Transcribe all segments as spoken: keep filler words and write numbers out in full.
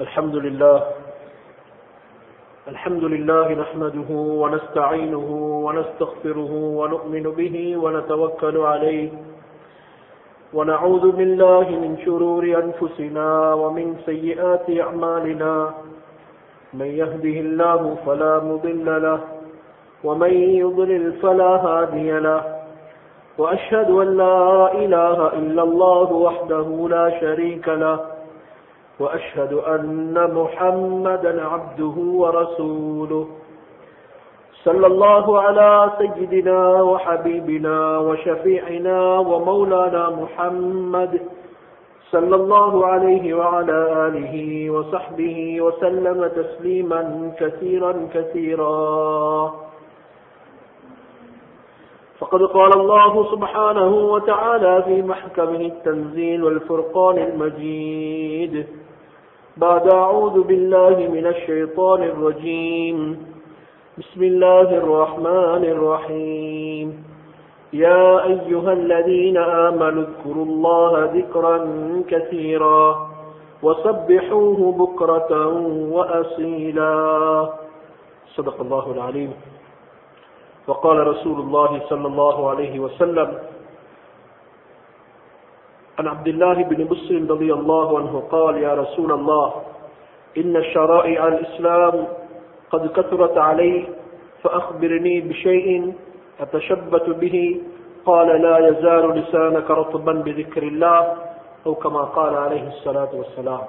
الحمد لله الحمد لله نحمده ونستعينه ونستغفره ونؤمن به ونتوكل عليه ونعوذ بالله من شرور أنفسنا ومن سيئات أعمالنا من يهده الله فلا مضل له ومن يضلل فلا هادي له وأشهد أن لا إله إلا الله وحده لا شريك له وأشهد أن محمدا عبده ورسوله صلى الله على سيدنا وحبيبنا وشفيعنا ومولانا محمد صلى الله عليه وعلى آله وصحبه وسلم تسليما كثيرا كثيرا. فقد قال الله سبحانه وتعالى في محكمه التنزيل والفرقان المجيد بعد أعوذ بالله من الشيطان الرجيم بسم الله الرحمن الرحيم يا أيها الذين آمنوا اذكروا الله ذكرا كثيرا وسبحوه بكرة وأصيلا. صدق الله العليم. وقال رسول الله صلى الله عليه وسلم عن عبد الله بن مسلم رضي الله عنه قال يا رسول الله إن شرائع الإسلام قد كثرت علي فأخبرني بشيء أتشبت به قال لا يزال لسانك رطبا بذكر الله أو كما قال عليه الصلاة والسلام.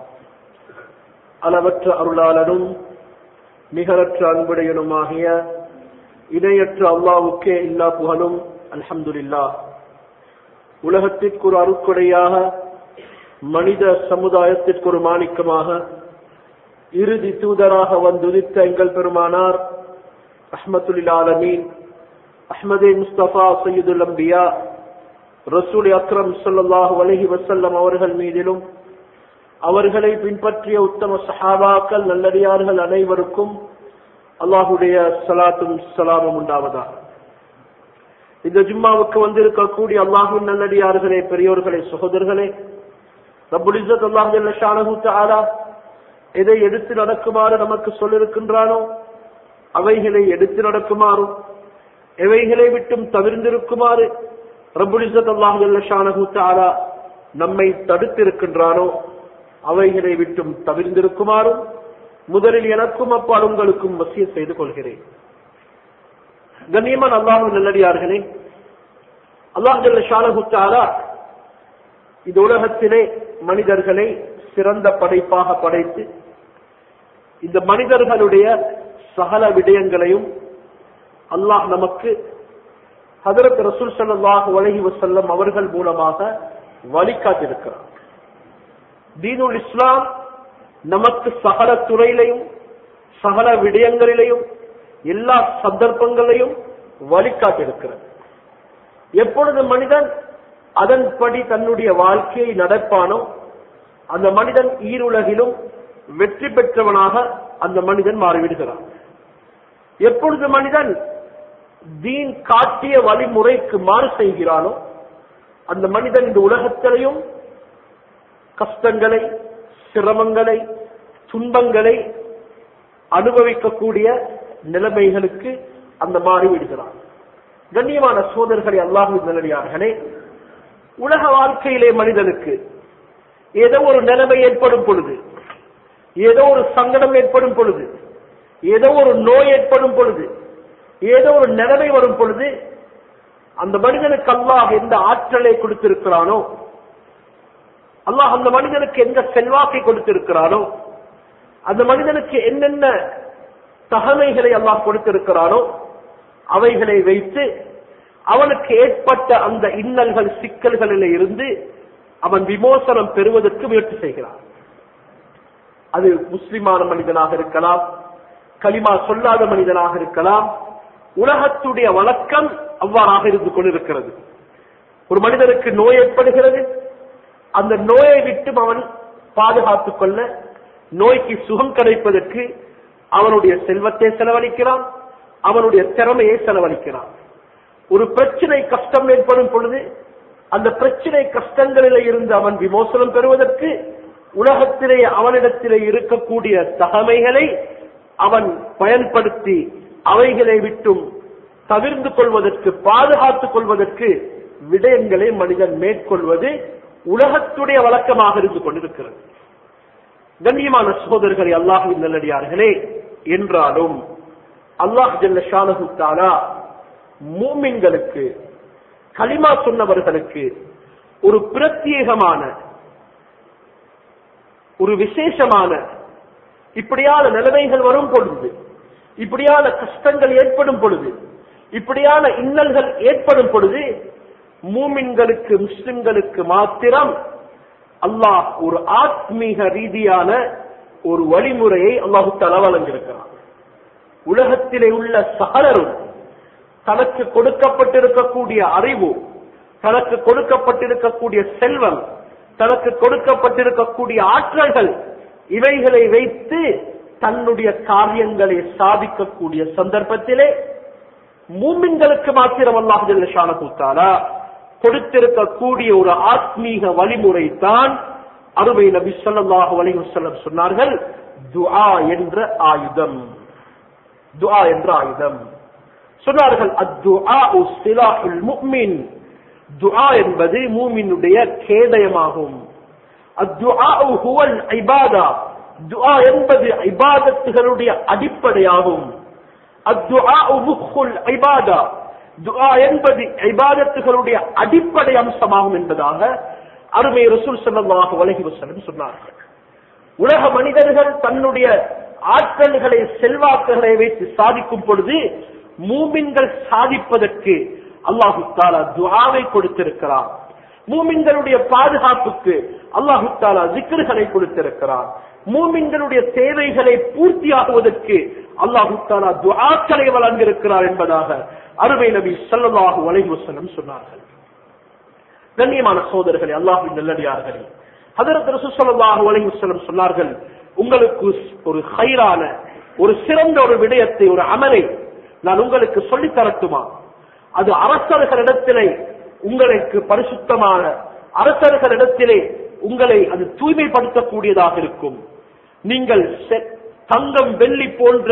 அளவற்ற அருளாளனும் நிகரற்ற அன்புடையனுமாகிய இணையற்ற அல்லாஹ்வுக்கே எல்லா புகழும். அல்ஹம்துலில்லாஹ். உலகத்திற்கு ஒரு அருட்கொடையாக, மனித சமுதாயத்திற்கு ஒரு மாணிக்கமாக, இறுதி தூதராக வந்துதித்த எங்கள் பெருமானார் ரஹ்மத்துல் ஆலமீன் அஹ்மதே முஸ்தபா சய்யிதுல் அம்பியா ரசூல் அக்ரம் ஸல்லல்லாஹு அலைஹி வஸல்லம் அவர்கள் மீதிலும் அவர்களை பின்பற்றிய உத்தம சஹாபாக்கள் நல்லடியார்கள் அனைவருக்கும் அல்லாஹுடைய ஸலாத்தும் ஸலாமும் உண்டாவதாக. இந்த ஜும்மாவுக்கு வந்திருக்கக்கூடிய அல்லாஹ்வின் நல்லடியார்களே, பெரியோர்களே, சகோதரர்களே, ரப்புல் இஸ்ஸத் அல்லாஹ் ஜல்ல ஷானஹு தஆலா எதை எடுத்து நடக்குமாறு நமக்கு சொல்லிருக்கின்றானோ அவைகளை எடுத்து நடக்குமாறும் எவைகளை விட்டும் தவிர்ந்திருக்குமாறு ரப்புல் இஸ்ஸத் அல்லாஹ் ஜல்ல ஷானஹு தஆலா நம்மை தடுத்திருக்கின்றானோ அவைகளை விட்டும் தவிர்ந்திருக்குமாறும் முதலில் எனக்கும் அப்பால் உங்களுக்கும் வசியத் செய்து கொள்கிறேன். கண்ணியமான அல்லாஹ்வின் நல்லடியார்களே, அல்லாஹ் ஜல்ல ஷானஹு தஆலா இந்த உலகத்திலே மனிதர்களை சிறந்த படைப்பாக படைத்து இந்த மனிதர்களுடைய சகல விடயங்களையும் அல்லாஹ் நமக்கு ஹஜ்ரத் ரசூல் ஸல்லல்லாஹு அலைஹி வஸல்லம் அவர்கள் மூலமாக வழிகாட்டியிருக்கிறார். தீனுல் இஸ்லாம் நமக்கு சகல துறையிலையும் சகல விடயங்களிலையும் எல்லா சந்தர்ப்பங்களையும் வழிகாட்டியிருக்கிறது. எப்பொழுது மனிதன் அதன்படி தன்னுடைய வாழ்க்கையை நடப்பானோ அந்த மனிதன் ஈருலகிலும் வெற்றி பெற்றவனாக அந்த மனிதன் மாறிவிடுகிறான். எப்பொழுது மனிதன் தீன் காட்டிய வழிமுறைக்கு மாறு செய்கிறானோ அந்த மனிதன் இந்த உலகத்திலையும் கஷ்டங்களை, சிரமங்களை, துன்பங்களை அனுபவிக்கக்கூடிய நிலைமைகளுக்கு அந்த மாறிவிடுகிறான். கண்ணியமான சோதரர்களே, அல்லாஹ்வின் நல்லடியார்களே, உலக வாழ்க்கையிலே மனிதனுக்கு ஏதோ ஒரு நிலைமை ஏற்படும் பொழுது, ஏதோ ஒரு சங்கடம் ஏற்படும் பொழுது, ஏதோ ஒரு நோய் ஏற்படும் பொழுது, ஏதோ ஒரு நிலைமை வரும் பொழுது அந்த மனிதனுக்கு அல்லாஹ் எந்த ஆற்றலை கொடுத்திருக்கிறானோ, அல்லாஹ் அந்த மனிதனுக்கு எந்த செல்வாக்கை கொடுத்திருக்கிறானோ, அந்த மனிதனுக்கு என்னென்ன தகமைகளை அல்லாஹ் கொடுத்திருக்கிறானோ அவைகளை வைத்து அவனுக்கு ஏற்பட்ட அந்த இன்னல்கள், சிக்கல்களில் இருந்து அவன் விமோசனம் பெறுவதற்கு முயற்சி செய்கிறான். அது முஸ்லிமான மனிதனாக இருக்கலாம், கலிமா சொல்லாத மனிதனாக இருக்கலாம். உலகத்துடைய வழக்கம் அவ்வாறாக இருந்து கொண்டிருக்கிறது. ஒரு மனிதனுக்கு நோய் ஏற்படுகிறது, அந்த நோயை விட்டு அவன் பாதுகாத்துக் கொள்ள, நோய்க்கு சுகம் கிடைப்பதற்கு அவனுடைய செல்வத்தை செலவழிக்கிறான், அவனுடைய திறமையை செலவழிக்கிறான். ஒரு பிரச்சனை, கஷ்டம் ஏற்படும் பொழுது அந்த பிரச்சனை கஷ்டங்களில் இருந்து அவன் விமோசனம் பெறுவதற்கு உலகத்திலே அவனிடத்திலே இருக்கக்கூடிய தகமைகளை அவன் பயன்படுத்தி அவைகளை விட்டும் தவிர்ந்து கொள்வதற்கு, பாதுகாத்துக் கொள்வதற்கு விடயங்களை மனிதன் மேற்கொள்வது உலகத்துடைய வழக்கமாக இருந்து கொண்டிருக்கிறது. கண்ணியமான சகோதரர்களே, அல்லாஹ்வின் நல்லடியார்களே, என்றாலும் அல்லாஹ் ஜல்ல ஷானஹு தஆலா மூமின்களுக்கு, கலிமா சொன்னவர்களுக்கு ஒரு பிரத்யேகமான, ஒரு விசேஷமான இப்படியான நிலைமைகள் வரும் பொழுது, இப்படியான கஷ்டங்கள் ஏற்படும் பொழுது, இப்படியான இன்னல்கள் ஏற்படும் பொழுது மூமின்களுக்கு, முஸ்லிம்களுக்கு மாத்திரம் அல்லாஹ் ஒரு ஆத்மீக ரீதியான ஒரு வழிமுறையை அல்லாஹு தஆலா வழங்கியிருக்கிறார். உலகத்திலே உள்ள சகலரும் தனக்கு கொடுக்கப்பட்டிருக்கக்கூடிய அறிவு, தனக்கு கொடுக்கப்பட்டிருக்கக்கூடிய செல்வம், தனக்கு கொடுக்கப்பட்டிருக்கக்கூடிய ஆற்றல்கள், இவைகளை வைத்து தன்னுடைய காரியங்களை சாதிக்கக்கூடிய சந்தர்ப்பத்திலே மூமின்களுக்கு மாத்திரம் அல்லாஹ் ஜல்ல ஷானஹு தஆலா கொடுத்திருக்கக்கூடிய ஒரு ஆத்மீக வழிமுறை தான் அருமை நபி ஸல்லல்லாஹு அலைஹி வஸல்லம் சொன்னார்கள், துஆ என்ற ஆயுதம். துஆ என்ற ஆயுதம் சொன்னார்கள். அத்துஆஉ சிலாஹுல் முஃமின், துஆ என்பது மூமினுடைய கேடயமாகும். அத்துஆஉ ஹுவல் இபாதா, துஆ என்பது இபாதத்துகளுடைய அடிப்படையாகும். அத்துஆஉ முஹ்குல் இபாதா, துஆ என்பது இபாதத்துகளுடைய அடிப்படை அம்சமாகும் என்பதாக அருமை ரசூல் ஸல்லல்லாஹு அலைஹி வஸல்லம் சொன்னார்கள். உலக மனிதர்கள் தன்னுடைய ஆற்றல்களை, செல்வாக்குகளை வைத்து சாதிக்கும் பொழுது மூமின்கள் சாதிப்பதற்கு அல்லாஹு தஆலா துஆவை கொடுத்திருக்கிறார். மூமின்களுடைய பாதுகாப்புக்கு அல்லாஹு தஆலா zikர்களை கொடுத்திருக்கிறார். மூமின்களுடைய தேவைகளை பூர்த்தியாகுவதற்கு அல்லாஹு தஆலா துஆக்களை வழங்கியிருக்கிறார் என்பதாக அருமை நபி ஸல்லல்லாஹு அலைஹி வஸல்லம் சொன்னார்கள். கண்ணியமான சகோதரர்களே, அல்லாஹ்வின் நல்லடியார்களே, ஹஜ்ரத் ரசூல் ஸல்லல்லாஹு அலைஹி வஸல்லம் சொன்னார்கள், உங்களுக்கு ஒரு கைரான, ஒரு சிறந்த ஒரு விடயத்தை, ஒரு அமலை நான் உங்களுக்கு சொல்லித் தரட்டுமா? அது அரசர்களிடத்திலே உங்களுக்கு பரிசுத்தமான, அரசர்களிடத்திலே உங்களை அது தூய்மைப்படுத்தக்கூடியதாக இருக்கும். நீங்கள் தங்கம் வெள்ளி போன்ற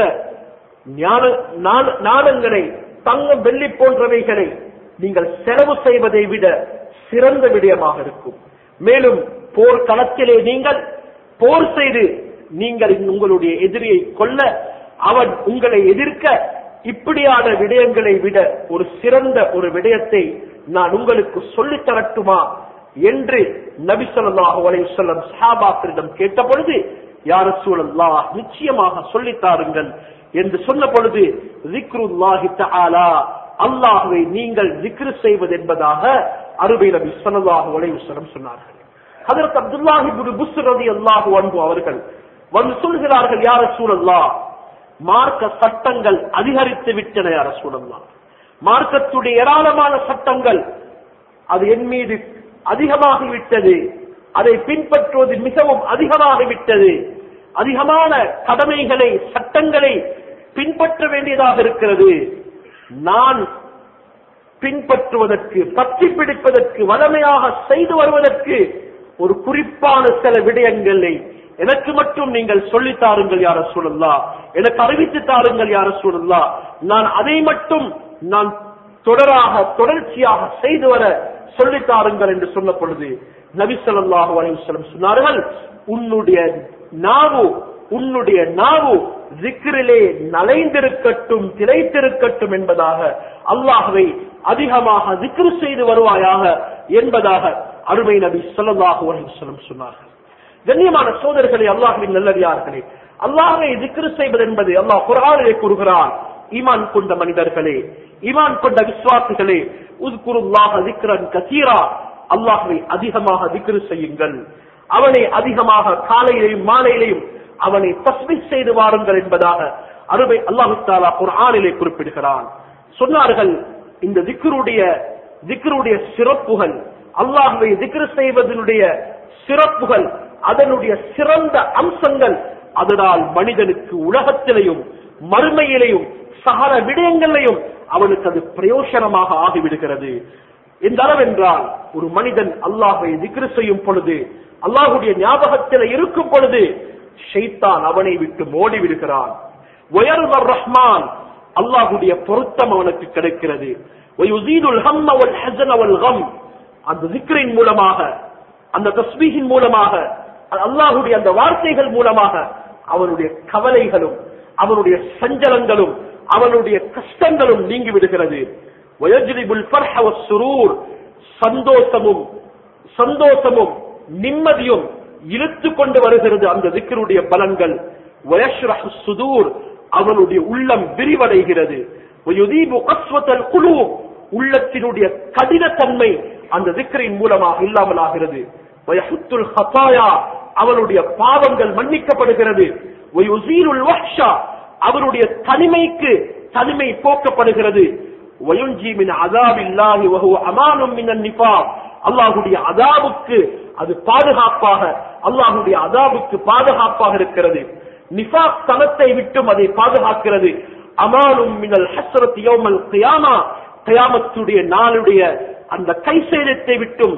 நாணங்களை, தங்கம் வெள்ளி போன்றவைகளை நீங்கள் செலவு செய்வதை விட சிறந்த விடயமாக இருக்கும். மேலும் போர்க்களத்திலே நீங்கள் போர் செய்து நீங்கள் உங்களுடைய எதிரியை கொல்ல, அவன் உங்களை எதிர்க்க, இப்படியான விடயங்களை விட ஒரு சிறந்த ஒரு விடயத்தை நான் உங்களுக்கு சொல்லித் தரட்டுமா என்று நபி ஸல்லல்லாஹு அலைஹி வஸல்லம் சஹாபாக்களிடம் கேட்ட பொழுது, யா ரசூலல்லாஹ், நிச்சயமாக சொல்லித் தாருங்கள் என்று சொன்ன பொழுது, ஸிக்ருல்லாஹி தஆலா, அல்லாஹ்வை நீங்கள் zikr செய்வது என்பதாக அருமை நபி ஸல்லல்லாஹு அலைஹி வஸல்லம் சொன்னார்கள். ஹஜ்ரத் அப்துல்லாஹ் இப்னு புஸ்ர் ரலியல்லாஹு அன்ஹு அவர்கள் வந்து சொல்கிறார்கள், யா ரசூலல்லாஹ், மார்க்க சட்டங்கள் அதிகரித்து விட்டன. யா ரசூலல்லாஹ், மார்க்கத்துடைய ஏராளமான சட்டங்கள் அது என் மீது அதிகமாகிவிட்டது, அதை பின்பற்றுவது மிகவும் அதிகமாகிவிட்டது, அதிகமான கடமைகளை, சட்டங்களை பின்பற்ற வேண்டியதாக இருக்கிறது. நான் பின்பற்றுவதற்கு, பற்றி பிடிப்பதற்கு, வளமையாக செய்து வருவதற்கு ஒரு குறிப்பான சில விடயங்களை எனக்கு மட்டும் நீங்கள் சொல்லித் தாருங்கள் யா ரசூலல்லாஹ், எனக்கு அறிவித்து தாருங்கள் யா ரசூலல்லாஹ், நான் அதை மட்டும் நான் தொடராக, தொடர்ச்சியாக செய்து வர சொல்லித் தாருங்கள் என்று சொன்ன பொழுது நபி ஸல்லல்லாஹு அலைஹி வஸல்லம் சொன்னார்கள், உன்னுடைய நாவு, உன்னுடைய நாவு zikரிலே நலைந்திருக்கட்டும், திளைத்திருக்கட்டும் என்பதாக, அல்லாஹ்வை அதிகமாக zikr செய்து வருவாயாக என்பதாக அருமை நபி ஸல்லல்லாஹு அலைஹி வஸல்லம் சொன்னார்கள். கண்ணியமான சகோதரர்களே, அல்லாஹ்வின் நல்லடியார்களே, அல்லாஹ்வை zikr செய்வது என்பது அல்லாஹ் குர்ஆனிலே கூறுகிறான், ஈமான் கொண்ட மனிதர்களே, ஈமான் கொண்ட விசுவாசிகளே, உஸ்குருல்லாஹ zikran கஸீரா, அல்லாஹ்வை அதிகமாக zikr செய்யுங்கள், அவனை அதிகமாக காலையிலேயும் மாலையிலேயும் அவனை தஸ்பீஹ் செய்து வாருங்கள் என்பதாக அருமை அல்லாஹ் தஆலா குர்ஆனிலே குறிப்பிடுகிறான். சொன்னார்கள், இந்த zikruடைய zikruடைய சிறப்புகள், அல்லாஹ்வை zikr செய்வதனுடைய சிறப்புகள், அதனுடைய சிறந்த அம்சங்கள், அதனால் மனிதனுக்கு உலகத்திலேயும் மறுமையிலேயும் சகல விடயங்களிலேயும் அவனுக்கு அது பிரயோசனமாக ஆகிவிடுகிறது. இந்த அளவென்றால் ஒரு மனிதன் அல்லாஹ்வை zikr செய்யும் பொழுது அல்லாஹ்வுடைய ஞாபகத்தில் இருக்கும் பொழுது ஷைத்தான் அவனை விட்டு ஓடி விடுகிறான். வயர்வர் ரஹ்மான், அல்லாஹ்வுடைய பொருத்தம் அவனுக்கு கிடைக்கிறது. வயுஸீதுல் ஹம்ம வல் ஹஸன வல் கம், அந்த ஸிக்ரின் மூலமாக, அந்த தஸ்பீஹின் மூலமாக, அல்லாஹ்வுடைய அந்த வார்த்தைகள் மூலமாக அவனுடைய கவலைகளும் அவனுடைய சஞ்சலங்களும் அவனுடைய கஷ்டங்களும் நீங்கி விடுகிறது. வயஜ்லிபுல் ஃபர்ஹ வஸ்ஸுரூர், சந்தோஷமும் சந்தோஷமும் நிம்மதியும் இழுத்து கொண்டு வருகிறது அந்த ஸிக்ருடைய பலன்கள். வயஷ்ரஹு ஸுதூர், அவனுடைய உள்ளம் விரிவடைகிறது. வயுதீபு கஸ்வத்தல் குலூப், உள்ளத்தினுடைய கடினத்தன்மை அந்த ஸிக்ரின் மூலமாக இல்லாமல் ஆகிறது. வயஹுத்துல் ஹதாயா, அவனுடைய பாவங்கள் மன்னிக்கப்படுகிறது. வயுஸீலுல் வஹ்ஷா, அவருடைய தனிமைக்கு தனிமை போக்கப்படுகிறது. வயுன்ஜி மின் அஸாபில்லாஹி வஹுவ அமானும் மினன் நிஃபாக், அல்லாஹ்வுடைய அஸாபுக்கு அது பாதுகாப்பாக, அல்லாஹ்வுடைய அஸாபுக்கு பாதுகாப்பாக இருக்கிறது. நிஃபாக் தனத்தை விட்டும் அதை பாதுகாக்கிறது. அமானும் மினல் ஹஸ்ரத் யௌமல் கியாமா, கியாமத்துடைய நாளுடைய அந்த கைசேதத்தை விட்டும்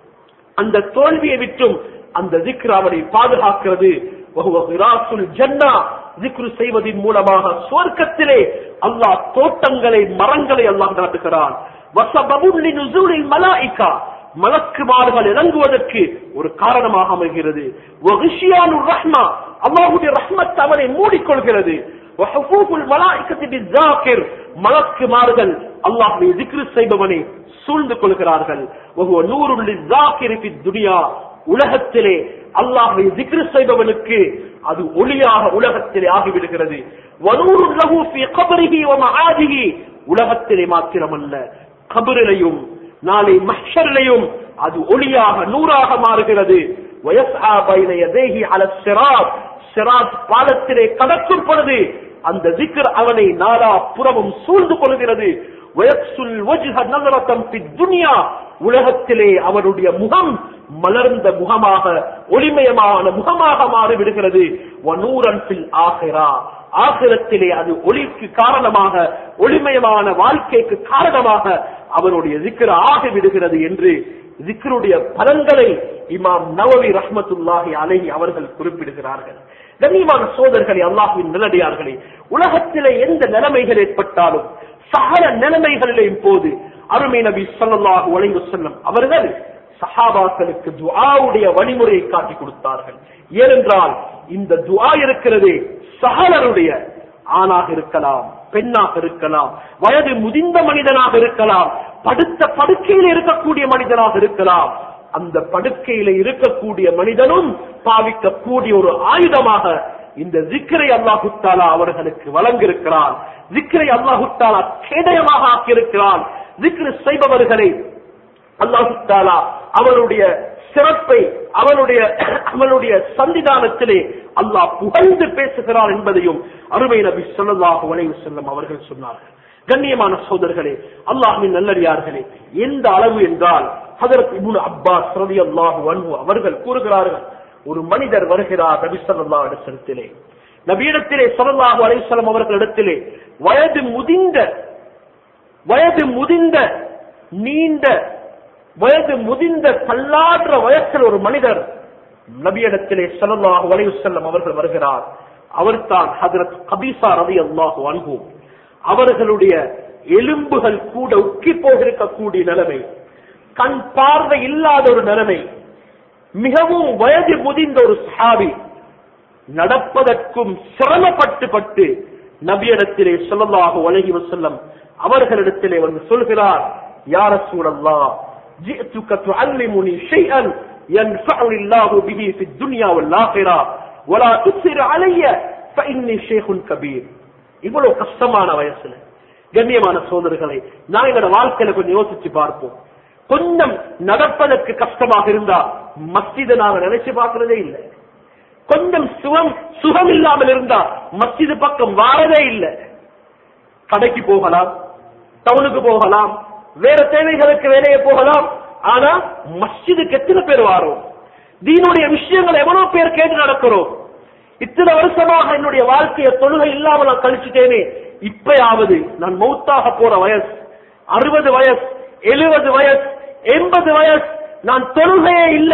அந்த தோல்வியை விட்டும் அந்த ஸிக்ர் அவனை பாதுகாக்கிறது. வஹுவ கிராசுல் ஜன்னா, ஸிக்ர் செய்வதின் மூலமாக சுவர்க்கத்திலே அல்லாஹ் தோட்டங்களை மரங்களை அல்லாஹ் நாட்டுகிறான். வஸபபுல் லினுஸூலில் மலாயிகா, மலக்குமார்கள் இறங்குவதற்கு ஒரு காரணமாக அமைகிறது. வகிஷியானுர் ரஹ்மா, அல்லாஹ்வுடைய ரஹ்மத் அவனை மூடிக்கொள்கிறது. வஹுஃபுல் மலாயிகத்தி பிஸ்ஸாகிர், மலக்குமார்கள் அல்லாஹ்வை ஸிக்ர் செய்பவனை சூழ்ந்து கொள்கிறார்கள். வஹுவ நூருல் லிஸ்ஸாகிரி ஃபித் துன்யா, உலகத்திலே அல்லாஹ்வை ஸிக்ர் செய்பவனுக்கு அது ஒளியாக உலகத்திலே ஆகிவிடுகிறது. வனூருல் லஹு ஃபீ கப்ரிஹி வ மஆதிஹி, உலகத்திலே மாத்திரமல்ல கபரிலேயும் நாளை மஹ்ஷரிலேயும் அது ஒளியாக நூறாக மாறுகிறது. வயஸ்ஆ பைன யதைஹி அலஸ் ஸிராத், ஸிராத் பாலத்திலே கடக்கும் பொழுது அந்த ஸிக்ர் அவனை நாலா புறமும் சூழ்ந்து கொள்கிறது. வயக்சுல் வஜ்ஹ நஸரத்தன் ஃபித் துன்யா, உலகத்திலே அவருடைய முகம் மலர்ந்த முகமாக ஒளிமயமான முகமாக மாறிவிடுகிறது. வனூரன் ஃபில் ஆகிரா, ஆகிரத்திலே அது ஒளிக்கு காரணமாக ஒளிமயமான வாழ்க்கைக்கு காரணமாக அவருடைய ஸிக்ர் ஆகிவிடுகிறது என்று ஸிக்ருடைய பலன்களை இமாம் நவவி ரஹ்மத்துல்லாஹி அலைஹி அவர்கள் குறிப்பிடுகிறார்கள். கண்ணியமான சோதர்களே, அல்லாஹ்வின் நல்லடியார்களே, உலகத்திலே எந்த நிலைமைகள் ஏற்பட்டாலும் சகல நிலைமைகளிலேயும் போது அருமை நபி ஸல்லல்லாஹு அலைஹி வஸல்லம் அவர்கள் சஹாபாக்களுக்கு துஆவுடைய வழிமுறையை காட்டி கொடுத்தார்கள். ஏனென்றால் இந்த துஆ இருக்கிறதே சகலருடைய, ஆணாக இருக்கலாம், பெண்ணாக இருக்கலாம், வயது முதிர்ந்த மனிதனாக இருக்கலாம், படுத்த படுக்கையில் இருக்கக்கூடிய மனிதனாக இருக்கலாம், அந்த படுக்கையில இருக்கக்கூடிய மனிதனும் பாவிக்கக்கூடிய ஒரு ஆயுதமாக இந்த ஸிக்ரை அல்லாஹு தஆலா அவர்களுக்கு வழங்கியிருக்கிறான். ஸிக்ரை அல்லாஹு தஆலா கேடயமாக ஆக்கியிருக்கிறான். ஸிக்ர் செய்பவர்களை அல்லாஹு தஆலா அவருடைய சிறப்பை அவனுடைய அவனுடைய சன்னிதானத்திலே அல்லாஹ் புகழ்ந்து பேசுகிறான் என்பதையும் அருமை நபி ஸல்லல்லாஹு அலைஹி வஸல்லம் அவர்கள் சொன்னார்கள். கண்ணியமான சகோதரர்களே, அல்லாஹ்வின் நல்லடியார்களே, எந்த அளவு என்றால் ஹஜ்ரத் இப்னு அப்பாஸ் ரலியல்லாஹு அன்ஹு அவர்கள் கூறுகிறார்கள், ஒரு மனிதர் வருகிறார் நபி ஸல்லல்லாஹு அலைஹி வஸல்லத்திலே. நபியிடத்திலே ஸல்லல்லாஹு அலைஹி வஸல்லம் அவர்களிடத்திலே வயது முதிர்ந்த வயது முதிர்ந்த நீண்ட வயது முதிர்ந்த தள்ளாற்ற வயசில் ஒரு மனிதர் நபியிடத்திலே ஸல்லல்லாஹு அலைஹி வஸல்லம் அவர்கள் வருகிறார். அவர்தான் ஹஜ்ரத் கபீஸா ரலியல்லாஹு அன்ஹு. அவர்களுடைய எலும்புகள் கூட உக்கி போகிருக்கக்கூடிய நிலைமை, கண் பார்வை இல்லாத ஒரு நிலைமை, மிகவும் வயது முதிர்ந்த ஒரு சஹாபி, நடப்பதற்கும் சிரமப்பட்டு பட்டு நபியிடத்திலே ஸல்லல்லாஹு அலைஹி வஸல்லம் அவர்களிடத்திலே வந்து சொல்கிறார், யா ரசூலல்லாஹ், ஜிஅதுக துஅல்லிமுனி ஷைஅன் யன்ஃபஉனி அல்லாஹு பிஹி ஃபித் துன்யா வல் ஆখিরা வலா துஸிர் அலைய ஃபஇன்னி ஷைഖுன் கபீர். இவ்வளவு கஷ்டமான வயசுல கண்ணியமான சோதரர்களை நான் எங்களோட வாழ்க்கையில கொஞ்சம் யோசிச்சு பார்ப்போம். கொஞ்சம் நடப்பதற்கு கஷ்டமாக இருந்தா மஸ்ஜிதை நாங்க நினைச்சு பார்க்கிறதே இல்லை. கொஞ்சம் சுகம் சுகம் இல்லாமல் இருந்தா மஸ்ஜிது பக்கம் வாரதே இல்லை. கடைக்கு போகலாம், டவுனுக்கு போகலாம், வேற தேவைகளுக்கு வேலையை போகலாம், ஆனா மஸ்ஜிதுக்கு எத்தனை பேர் வாரோம்? தீனுடைய விஷயங்கள் எவ்வளவு பேர் கேட்டு நடக்கிறோம்? இத்தனை வருஷமாக என்னுடைய வாழ்க்கைய தொழுகை இல்லாமல் நான் கழிச்சுட்டேனே, இப்பயாவது நான் மௌத்தாக போற வயசு அறுபது வயசு எழுபது வயசு எண்பது வயசு, நான் தொழுகையே இல்ல,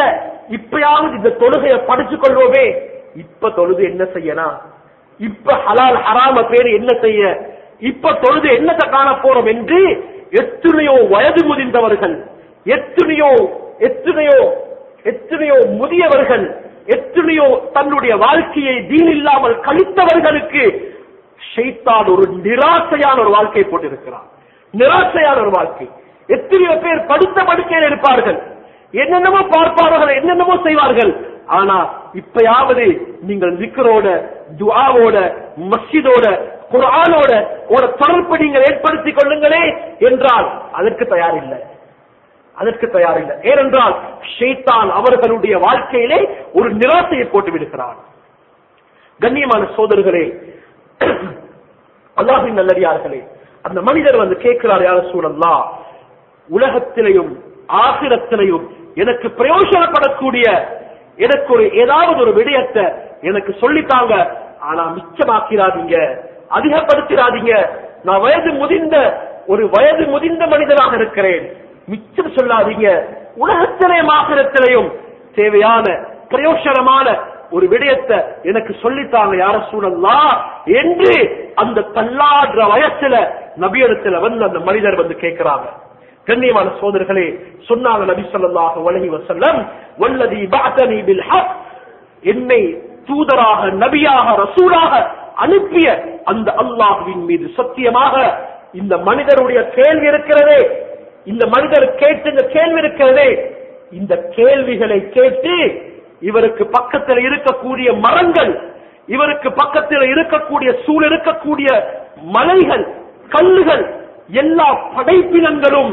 இப்பயாவது இந்த தொழுகையை படிச்சுக் கொள்வோமே, இப்ப தொழுது என்ன செய்யலாம், இப்ப ஹலால் ஹராம பேரு என்ன செய்ய, இப்ப தொழுது என்னத்தை காண போறோம் என்று எத்தனையோ வயது முதிர்ந்தவர்கள், எத்தனையோ எத்தனையோ எத்தனையோ முதியவர்கள், எத்தனையோ தன்னுடைய வாழ்க்கையை தீன் இல்லாமல் கழித்தவர்களுக்கு ஷைத்தான் ஒரு நிராசையான ஒரு வாழ்க்கையை போட்டிருக்கிறார். நிராசையான ஒரு வாழ்க்கை. எத்தனையோ பேர் படுத்த படுக்கையில் இருப்பார்கள், என்னென்னமோ பார்ப்பார்கள், என்னென்னமோ செய்வார்கள். ஆனா இப்பயாவது நீங்கள் திக்ரோட, துஆவோட, மஸ்ஜிதோட, குர்ஆனோட ஒரு தொடர்பு நீங்கள் ஏற்படுத்திக் கொள்ளுங்களே என்றால் அதற்கு தயாரில்லை, அதற்கு தயாரில்லை. ஏனென்றால் ஷைத்தான் அவர்களுடைய வாழ்க்கையிலே ஒரு நிராசையை போட்டு விடுகிறான். கண்ணியமான சோதர்களே, அல்லாஹ்வின் நல்லடியார்களே, அந்த மனிதர் வந்து கேட்கிறார், யா ரசூலல்லாஹ், உலகத்திலையும் ஆகிரத்திலையும் எனக்கு பிரயோஜனப்படக்கூடிய எனக்கு ஒரு ஏதாவது ஒரு விடயத்தை எனக்கு சொல்லித்தாங்க, ஆனா மிச்சமாக்கிறாதீங்க, அதிகப்படுத்திடாதீங்க. நான் வயது முதிர்ந்த ஒரு வயது முதிர்ந்த மனிதனாக இருக்கிறேன், மிச்சம் சொல்லாதீங்க. உலகத்திலேயும் ஆகிரத்திலையும் தேவையான பிரயோஜனமான ஒரு விடயத்தை எனக்கு சொல்லித்தாங்க யா ரசூலல்லாஹ் என்று அந்த தள்ளாடுற வயசுல நபியிடத்துல வந்து அந்த மனிதர் வந்து கேட்கிறாங்க. கண்ணியமான சோதர்களே, சொன்னாங்க நபி ஸல்லல்லாஹு அலைஹி வஸல்லம், வல்லதி பஅதனி பில் ஹக், என்னை தூதராக நபியாக ரசூலாக அனுப்பிய அந்த அல்லாஹ்வின் மீது சத்தியமாக இந்த மனிதருடைய கேள்வி இருக்கிறதே, இந்த மனிதர் கேட்டு இந்த கேள்வி இருக்கிறதே, இந்த கேள்விகளை கேட்டு இவருக்கு பக்கத்தில் இருக்கக்கூடிய மரங்கள், இவருக்கு பக்கத்தில் இருக்கக்கூடிய சூழ் இருக்கக்கூடிய மலைகள், கல்லுகள், எல்லா படைப்பினங்களும்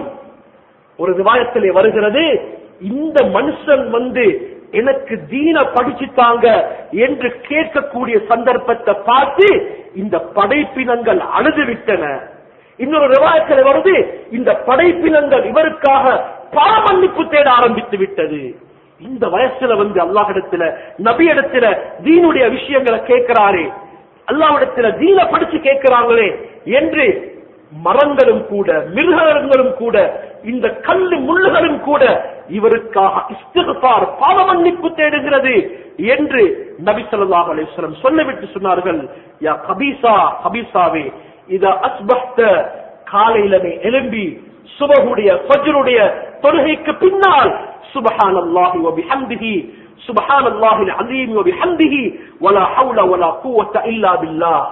ஒரு ரிவாயத்திலே வருகிறது, இந்த மனுஷன் வந்து எனக்கு தீன படிச்சுட்டாங்க என்று கேட்கக்கூடிய சந்தர்ப்பத்தை பார்த்து இந்த படைப்பினங்கள் அழுது விட்டன. இன்னொரு ரிவாயத்தில் வருது, இந்த படைப்பினங்கள் இவருக்காக பாவமன்னிப்பு தேட ஆரம்பித்து விட்டது. இந்த வயசுல வந்து அல்லாஹ்விடத்துல நபியிடத்துல தீனுடைய விஷயங்களை கேட்கிறாரே, அல்லாஹ்விடத்துல தீன படிச்சு கேட்கிறாங்களே என்று மரங்களும் கூட, மிருகங்களும் கூட, இந்த கல்லு முள்ளுகளும் கூட இவருக்காக இஸ்திக்ஃபார் பாவமன்னிப்பு தேடுகிறது என்று நபி ஸல்லல்லாஹு அலைஹி வஸல்லம் சொல்லிவிட்டு சொன்னார்கள், யா கபீசா, கபீசாவே, இதா அஸ்பஹ்த, காலையில எழும்பி சுபஹுடைய ஃபஜ்ருடைய தொழுகைக்கு பின்னால் சுப்ஹானல்லாஹி வ பிஹம்திஹி சுப்ஹானல்லாஹில் அஸீம் வ பிஹம்திஹி வலா ஹவுல வலா குவத்த இல்லா பில்லாஹ்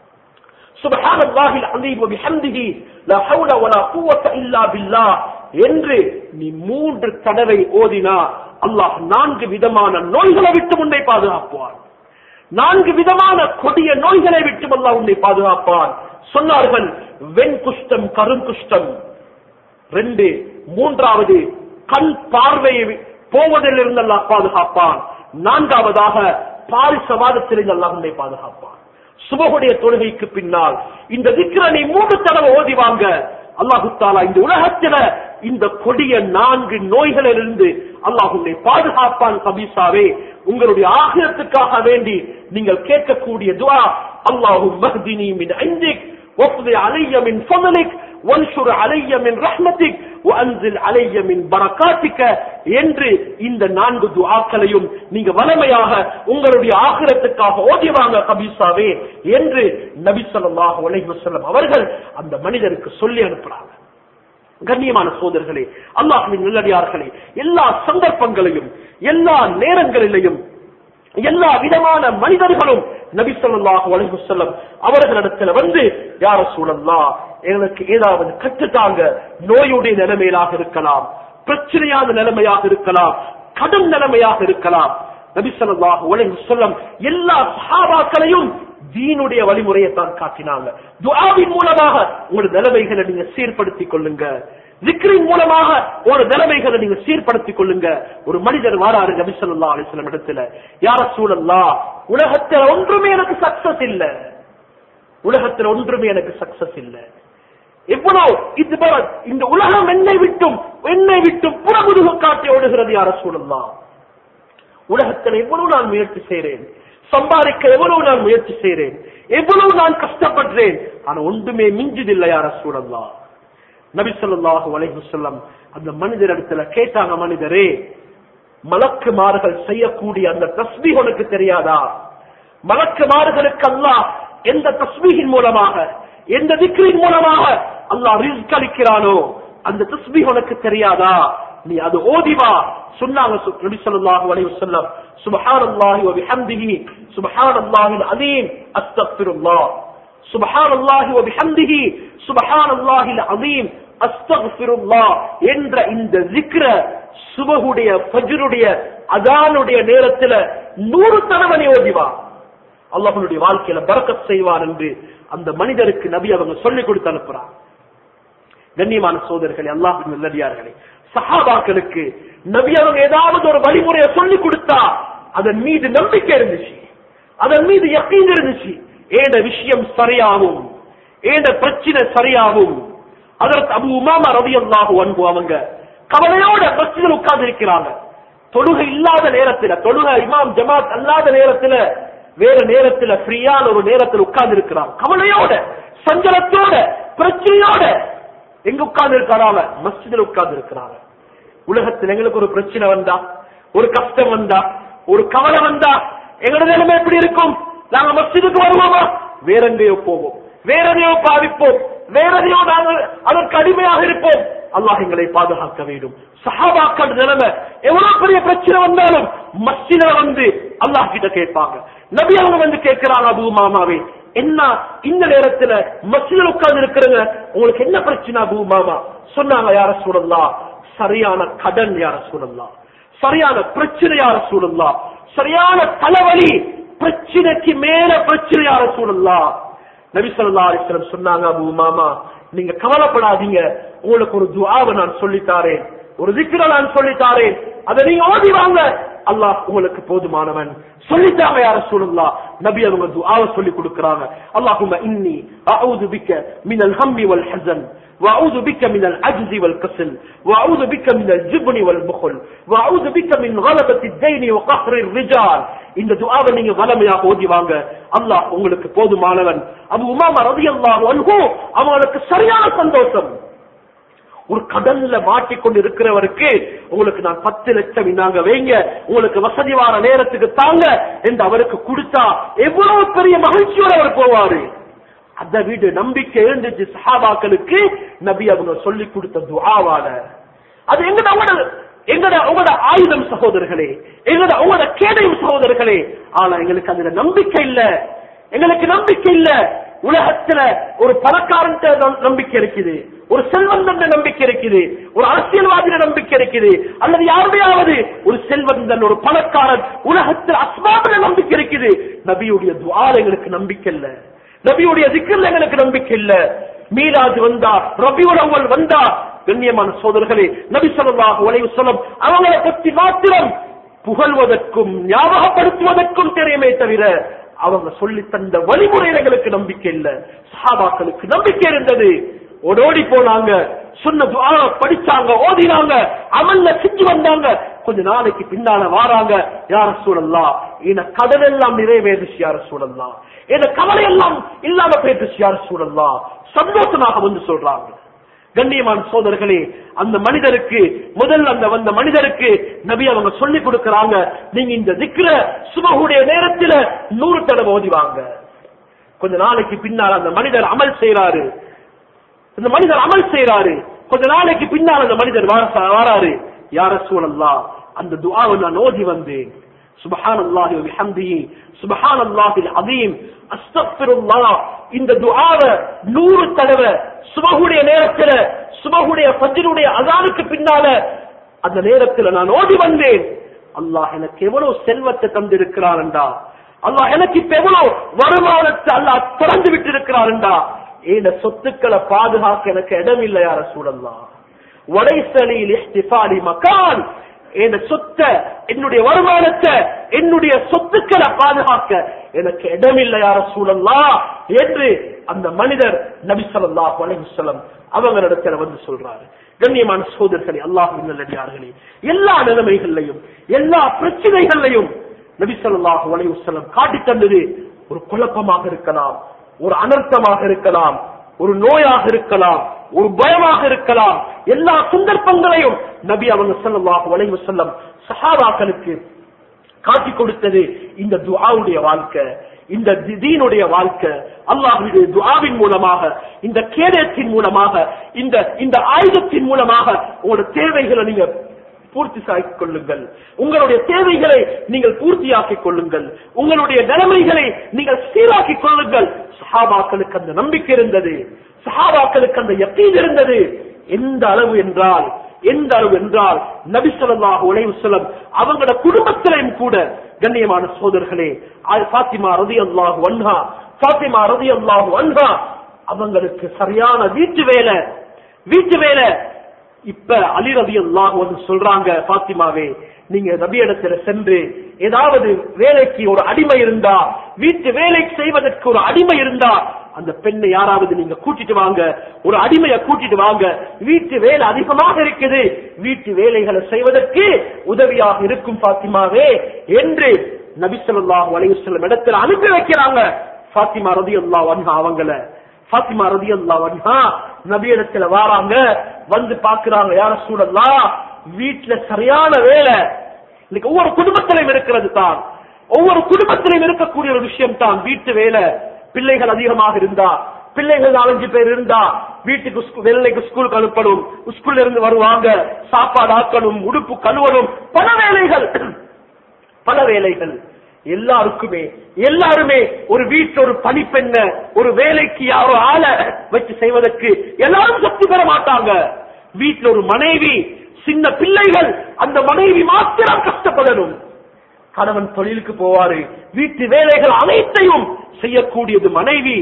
சுப்ஹானல்லாஹில் அஸீம் வ பிஹம்திஹி லா ஹவுல வலா குவத்த இல்லா பில்லாஹ் என்று நீ மூன்று தடவை ஓதினா அல்லாஹ் நான்கு விதமான நோய்களை விட்டு உன்னை பாதுகாப்பான். நான்கு விதமான கொடிய நோய்களை விட்டு அல்லாஹ் உன்னை பாதுகாப்பான். சொன்னார்கள், வெண்குஷ்டம், கருங்குஷ்டம் ரெண்டு, மூன்றாவது கண் பார்வையை போவதிலிருந்து அல்லாஹ் பாதுகாப்பான். நான்காவதாக பாரிசவாதத்திலிருந்து அல்லாஹ் உன்னை பாதுகாப்பான். சுபஹுடைய தொழுகைக்கு பின்னால் இந்த திக்ரை மூன்று தடவை ஓதி வாங்க, அல்லாஹு தஆலா இந்த உலகத்தில இந்த கொடிய நான்கு நோய்களிலிருந்து அல்லாஹ் உன்னை பாதுகாப்பான். கபீசாவே, உங்களுடைய ஆகிரத்துக்காக வேண்டி நீங்கள் கேட்கக்கூடிய துஆ, அல்லாஹும்ம ஹ்தினி மின் இன்திக் வஃப்தி அலைய மின் ஃபضلிக் வன்ஷுர் அலைய மின் ரஹ்மத்திக் வஅன்ஸில் அலைய மின் பரகாத்திக என்று இந்த நான்கு துஆக்களையும் நீங்க வளமையாக உங்களுடைய ஆகிரத்துக்காக ஓதிவாங்க கபீசாவே என்று நபி ஸல்லல்லாஹு அலைஹி வஸல்லம் அவர்கள் அந்த மனிதருக்கு சொல்லி அனுப்புறாங்க. கண்ணியமான சோதர்களே, அல்லாஹ்வின் நல்லடியார்களே, எல்லா சந்தர்ப்பங்களையும் எல்லா நேரங்களிலும் எல்லா விதமான மனிதர்களும் நபி ஸல்லல்லாஹு அலைஹி வஸல்லம் அவர்களிடத்தில் வந்து, யா ரசூலல்லாஹ், எனக்கு ஏதாவது கற்றுத்தாங்க. நோயுடைய நிலைமையாக இருக்கலாம், பிரச்சனையான நிலைமையாக இருக்கலாம், கடும் நிலைமையாக இருக்கலாம். நபி ஸல்லல்லாஹு அலைஹி வஸல்லம் எல்லா சஹாபாக்களையும் தீனுடைய வழிமுறையை தான் காட்டினாங்க. துஆவின் மூலமாக உங்களுடைய நிலைமைகளை நீங்க சீர்படுத்திக் கொள்ளுங்க, திக்ரின் மூலமாக ஒரு நிலைமைகளை நீங்க சீர்படுத்திக் கொள்ளுங்க. ஒரு மனிதர் வாராரு நபி ஸல்லல்லாஹு அலைஹி வஸல்லம் இடத்துல, யா ரசூலல்லாஹ், உலகத்துல ஒன்றுமே எனக்கு சக்சஸ் இல்ல, உலகத்துல ஒன்றுமே எனக்கு சக்சஸ் இல்ல, எவ்வளவு இது இந்த உலகம் என்னை விட்டும் என்னை விட்டும் புறமுதுகு காட்டி ஓடுகிறது. யா ரசூலல்லாஹ், உலகத்துல எவ்வளவு நான் முயற்சி செய்றேன், சம்பாதிக்க எவ்வளவு நான் முயற்சி செய்றேன், எவ்வளவு நான் கஷ்டப்படுறேன், ஆனா ஒன்றுமே மிஞ்சுதில்லை. யா ரசூலல்லாஹ், நபி ஸல்லல்லாஹு அலைஹி வஸல்லம் அந்த மனிதரிடத்துல கேட்டாங்க, மனிதரே, மலக்குமார்கள் செய்யக்கூடிய அந்த தஸ்பீஹ் உனக்கு தெரியாதா? மலக்குமார்களுக்கு அல்லாஹ் எந்த தஸ்பீஹின் மூலமாக, எந்த திக்ரின் மூலமாக அல்லாஹ் ரிஸ்க் அளிக்கிறானோ அந்த தஸ்பீஹ் உனக்கு தெரியாதா? நீ அது ஓதிவா. சொன்னாங்க நபி ஸல்லல்லாஹு அலைஹி வஸல்லம், சுப்ஹானல்லாஹி வ பிஹம்திஹி சுப்ஹானல்லாஹில் அஸீம் அஸ்தக்ஃபிருல்லாஹ், சுப்ஹானல்லாஹி வ பிஹம்திஹி சுப்ஹானல்லாஹில் அஸீம் அஸ்தக்ஃபிருல்லாஹ் என்ற இந்த zikr சுபஹுடைய ஃபஜ்ருடைய அதானுடைய நேரத்தில் நூறு தடவை ஓதிவா. அல்லாஹ்வுடைய வாழ்க்கையில பரக்கத் செய்வார் என்று அந்த மனிதருக்கு நபி அவங்க சொல்லிக் கொடுத்து அனுப்புறார். கண்ணியமான சகோதரர்களே, அல்லாஹ்வின் நல்லடியார்களே, சஹாபாக்களுக்கு நபி அவங்க ஏதாவது ஒரு வழிமுறையை சொல்லிக் கொடுத்தா அதன் மீது நம்பிக்கை இருந்துச்சு, அதன் மீது யக்கீன் இருந்துச்சு. ஏண்ட விஷயம் சரியாகும், ஏண்ட பிரச்சனை சரியாகும். அதற்கு அபூ உமாமா ரலியல்லாஹு அன்ஹு அவங்க கவலையோட மஸ்ஜிதில் உட்கார்ந்து இருக்கிறாங்க. தொழுகை இல்லாத நேரத்தில், தொழுகை இமாம் ஜமாத் அல்லாத நேரத்தில், வேற நேரத்தில் ஃப்ரீயான ஒரு நேரத்தில் உட்கார்ந்து இருக்கிறாங்க. கவலையோட, சஞ்சலத்தோட, பிரச்சனையோட எங்க உட்கார்ந்து இருக்கிறாங்க? மஸ்ஜிதில் உட்கார்ந்து இருக்கிறாங்க. உலகத்தில் எங்களுக்கு ஒரு பிரச்சனை வந்தா, ஒரு கஷ்டம் வந்தா, ஒரு கவலை வந்தா எங்களோட நிலைமை எப்படி இருக்கும்? நாங்க மஸ்ஜிதுக்கு வருவோமா? வேற எங்கேயோ போவோம், வேற எதையோ பாவிப்போம், வேற எதையோ நாங்கள் அதற்கு அடிமையாக இருப்போம். அல்லாஹ் எங்களை பாதுகாக்க வேண்டும். சஹாபாக்கள் நிலைமை எவ்வளவு பெரிய பிரச்சனை வந்தாலும் மஸ்ஜித வந்து அல்லாஹ் கிட்ட கேட்பாங்க. நபி அவங்க வந்து கேட்கிறாங்க, அபூ உமாமாவே என்ன இந்த நேரத்துல மஸ்ஜிதில் உட்கார்ந்து இருக்கிறங்க, உங்களுக்கு என்ன பிரச்சனை அபூ உமாமா? சொன்னாங்க, யா ரசூலல்லாஹ், சரியான கடன் யா ரசூலல்லாஹ், சரியான பிரச்சனை யா ரசூலல்லாஹ், சரியான தலைவலி, பிரச்சனைக்கு மேல பிரச்சனை யா ரசூலல்லாஹ். நபி ஸல்லல்லாஹு அலைஹி வஸல்லம் சொன்னாங்க, அபூ உமாமா நீங்க கவலைப்படாதீங்க, உங்களுக்கு ஒரு துஆவை நான் சொல்லித்தாரேன், ஒரு zikr நான் சொல்லித்தாரேன், அதை நீங்க ஓதி வாங்க, அல்லாஹ் உங்களுக்கு போதுமானவன். சொல்லிட்டாங்க யா ரசூலுல்லாஹ். நபி அவங்க துஆவை சொல்லி கொடுக்கறாங்க. அல்லாஹும்ம இன்னி அஊது பிக மினல் ஹம்மி வல் ஹஸன் وأعوذ بك من العجز والكسل وأعوذ بك من الجبن والبخل وأعوذ بك من غلبة الدين وقهر الرجال. இந்த துஆவை நீங்க வலமையாக ஓதி வாங்க, அல்லாஹ் உங்களுக்கு போதுமானவன். அபூ உமாமா ரலியல்லாஹு அன்ஹு அவங்களுக்கு சரியான சந்தோஷம். ஒரு கடல்ல மாட்டிக்கொண்டு இருக்கிறவருக்கு உங்களுக்கு நான் பத்து லட்சம் இன்னாங்க வைங்க, உங்களுக்கு வசதி வார நேரத்துக்கு தாங்க என்று அவருக்கு கொடுத்தா எவ்வளவு பெரிய மகிழ்ச்சியோட அவர் போவாரு. அந்த வீடு நம்பிக்கை இருந்துச்சு சஹாபாக்களுக்கு. நபி அவங்க சொல்லி கொடுத்த துஆவால அது எங்கட எங்கட உங்களோட ஆயுதம் சகோதரர்களே, எங்கட உங்களோட கேடயம் சகோதரர்களே. ஆனா எங்களுக்கு அதுல நம்பிக்கை இல்ல, எங்களுக்கு நம்பிக்கை இல்ல. உலகத்துல ஒரு பணக்காரன் நம்பிக்கை இருக்குது, ஒரு செல்வந்தன் நம்பிக்கை இருக்குது, ஒரு அரசியல்வாதியிட நம்பிக்கை இருக்குது, அல்லது யாருடையாவது ஒரு செல்வந்தன் ஒரு பணக்காரன் உலகத்தில் அஸ்பாபில நம்பிக்கை இருக்குது. நபியுடைய துஆல எங்களுக்கு நம்பிக்கை இல்ல, நபியுடைய zikr எங்களுக்கு நம்பிக்கை இல்ல. மீலாது வந்தா, ரபியுல் அவ்வல் வந்தா, கண்ணியமான சகோதரர்களே, நபி ஸல்லல்லாஹு அலைஹி வஸல்லம் அவங்களை பற்றி மாத்திரம் புகழ்வதற்கும் ஞாபகப்படுத்துவதற்கும் தெரியுமே தவிர அவங்க சொல்லி தந்த வழிமுறையில் எங்களுக்கு நம்பிக்கை இல்ல. சஹாபாக்களுக்கு நம்பிக்கை இருந்தது, ஓடோடி போனாங்க, சொன்ன துஆ படிச்சாங்க, ஓதினாங்க, அமல்ல செஞ்சு வந்தாங்க. கொஞ்ச நாளைக்கு பின்னால வாராங்க, யா ரசூலல்லாஹ் இந்த கடல் எல்லாம் நிறைவேறுச்சு யா ரசூலல்லாஹ், இந்த கவலை எல்லாம் இல்லாம போயிடுச்சு யா ரசூலல்லாஹ், சந்தோஷமாக வந்து சொல்றாங்க. கண்ணியமான சோதர்களே, அந்த மனிதருக்கு முதல்ல அந்த வந்த மனிதருக்கு நபி அவங்க சொல்லி கொடுக்கறாங்க, நீங்க இந்த zikr சுபஹுடைய நேரத்துல நூறு தடவை ஓதிவாங்க. கொஞ்ச நாளைக்கு பின்னால் அந்த மனிதர் அமல் செய்யறாரு, இந்த மனிதர் அமல் செய்யறாரு. கொஞ்ச நாளைக்கு பின்னால் அந்த மனிதர் வராரு, யா ரசூலல்லாஹ் அந்த துஆவை நான் ஓதி வந்தேன், சுப்ஹானல்லாஹி வ பிஹம்திஹி சுப்ஹானல்லாஹில் அஸீம் அஸ்தக்ஃபிருல்லாஹ். இந்த துஆவை நூறு தடவை சுபஹுடைய நேரத்துல, சுபஹுடைய ஃபஜ்ருடைய அஸானுக்கு பின்னால அந்த நேரத்துல நான் ஓதி வந்தேன். அல்லாஹ் எனக்கு எவ்வளவு செல்வத்தை தந்திருக்கிறான்டா, அல்லாஹ் எனக்கு இப்ப எவ்வளவு வருமானத்தை அல்லாஹ் திறந்து விட்டு இருக்கிறான்டா, இந்த சொத்துக்களை பாதுகாக்க எனக்கு இடம் இல்லை யா ரசூலல்லாஹ். வலைஸலில் இஹ்திஃபாலி மகான், இந்த சொத்தை, என்னுடைய வருமானத்தை, என்னுடைய சொத்துக்களை பாதுகாக்க எனக்கு இடம் இல்லை யா ரசூலல்லாஹ் என்று அந்த மனிதர் நபி ஸல்லல்லாஹு அலைஹி வஸல்லம் அவங்களிடத்துல வந்து சொல்றாரு. கண்ணியமான சகோதரர்களே, அல்லாஹ்வின் நல்லடியார்களே, எல்லா நிலைமைகளையும் எல்லா பிரச்சனைகளையும் நபி ஸல்லல்லாஹு அலைஹி வஸல்லம் காட்டி தந்தது. ஒரு குழப்பமாக இருக்கலாம், ஒரு அனர்த்தமாக இருக்கலாம், ஒரு நோயாக இருக்கலாம், ஒரு பயமாக இருக்கலாம். எல்லா சந்தர்ப்பங்களையும் நபி அவங்க ஸல்லல்லாஹு அலைஹி வஸல்லம் சஹாபாக்களுக்கு காட்டி கொடுத்தது இந்த துஆவுடைய வாழ்க்கை, இந்த தீனுடைய வாழ்க்கை. அல்லாஹ்வுடைய துஆவின் மூலமாக, இந்த கேடயத்தின் மூலமாக, இந்த இந்த ஆயுதத்தின் மூலமாக உங்களுடைய தேவைகளை நீங்க பூர்த்தி செய்து கொள்ளுங்கள். உங்களுடைய தேவைகளை நீங்கள் பூர்த்தியாக்கிக் கொள்ளுங்கள். உங்களுடைய நிலைமைகளை நீங்கள் சீராக்கிக் கொள்ளுங்கள். சஹாபாக்களுக்கு அந்த நம்பிக்கை இருந்தது, சஹாபாக்களுக்கு அந்த யகீன் இருந்தது. எந்த அளவு என்றால் எந்த அளவு என்றால் நபி ஸல்லல்லாஹு அலைஹி வஸல்லம் அவங்களோட குடும்பத்திலையும் கூட கண்ணியமான சகோதரர்களே, ஃபாத்திமா ரலியல்லாஹு அன்ஹா ஃபாத்திமா ரலியல்லாஹு அன்ஹா அவங்களுக்கு சரியான வீட்டு வேலை வீட்டு வேலை இப்ப அலி ரலியல்லாஹு அன்ஹு சொல்றாங்க, ஃபாத்திமாவே நீங்க நபி இடத்துல சென்று ஏதாவது வேலைக்கு ஒரு அடிமை இருந்தா, வீட்டு வேலை செய்வதற்கு ஒரு அடிமை இருந்தா அந்த பெண்ணை யாராவது நீங்க கூட்டிட்டு வாங்க, ஒரு அடிமையை கூட்டிட்டு வாங்க. வீட்டு வேலை அதிகமாக இருக்குது, வீட்டு வேலைகளை செய்வதற்கு உதவியாக இருக்கும் ஃபாத்திமாவே என்று நபி ஸல்லல்லாஹு அலைஹி வஸல்லம் இடத்துல அனுப்பி வைக்கிறாங்க. ஃபாத்திமா ரலியல்லாஹு அன்ஹா அவங்கள ஃபாத்திமா ரலியல்லாஹு அன்ஹா நபி இடத்துல வராங்க, வந்து பாக்குறாங்க, யா ரசூலல்லாஹ் வீட்டுல சரியான வேலை. இன்னைக்கு ஒவ்வொரு குடும்பத்திலையும் இருக்கிறது தான், ஒவ்வொரு குடும்பத்திலையும் இருக்கக்கூடிய ஒரு விஷயம் தான் வீட்டு வேலை. பிள்ளைகள் அதிகமாக இருந்தா, பிள்ளைகள் நாலஞ்சு பேர் இருந்தா வீட்டுக்கு வேலைக்கு ஸ்கூலுக்கு அனுப்பணும், ஸ்கூல்ல இருந்து வருவாங்க, சாப்பாடு ஆக்கணும், உடுப்பு கழுவணும், பல வேலைகள் பல வேலைகள். எல்லாருக்குமே எல்லாருமே ஒரு வீட்டில் ஒரு பணிப்பெண்ண ஒரு வேலைக்கு யாரோ ஆளை வச்சு செய்வதற்கு எல்லாரும் சக்தி பெற மாட்டாங்க. வீட்டில் ஒரு மனைவி, சின்ன பிள்ளைகள், அந்த மனைவி மாத்திரம் கஷ்டப்படணும். கணவன் தொழிலுக்கு போவாரு, வீட்டு வேலைகள் அனைத்தையும் செய்யக்கூடியது மனைவி.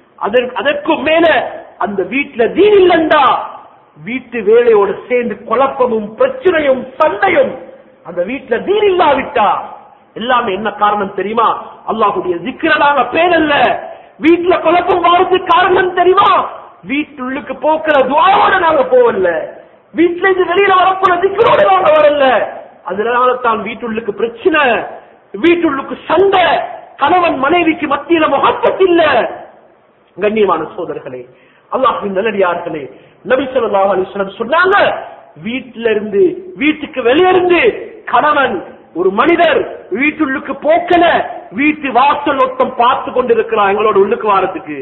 அதற்கும் மேல அந்த வீட்டுல தீன் இல்லண்டா வீட்டு வேலையோடு சேர்ந்து குழப்பமும் பிரச்சனையும் சண்டையும். அந்த வீட்டுல தீன் இல்லாவிட்டா எல்லாமே என்ன காரணம் தெரியுமா? அல்லாஹ்வுடைய திக்ரனாக பேரல்ல. வீட்டுல குழப்பம் வாரதுக்கு காரணம் தெரியுமா? வீட்டுள்ளுக்கு போக்குற துஆவோட நாங்க போவல்ல, வீட்டுல இருந்து வெளியில வரப்போற திக்ரோட நாங்க வரல. அதனால தான் வீட்டுள்ளுக்கு பிரச்சனை, வீட்டுள்ளுக்கு சண்டை, கணவன் மனைவிக்கு மத்தியில முகப்பத் இல்ல. கண்ணியமான சகோதரர்களே, அல்லாஹ்வின் நல்லடியார்களே, நபி ஸல்லல்லாஹு அலைஹி வஸல்லம் சொன்னாங்க, வீட்டில இருந்து வீட்டுக்கு வெளியிருந்து கணவன் ஒரு மனிதர் வீட்டுள்ளுக்கு போக்கல, வீட்டு வாசல் ஒத்தம் பார்த்து கொண்டிருக்கிறான். எங்களோட உள்ளுக்கு வாரத்துக்கு,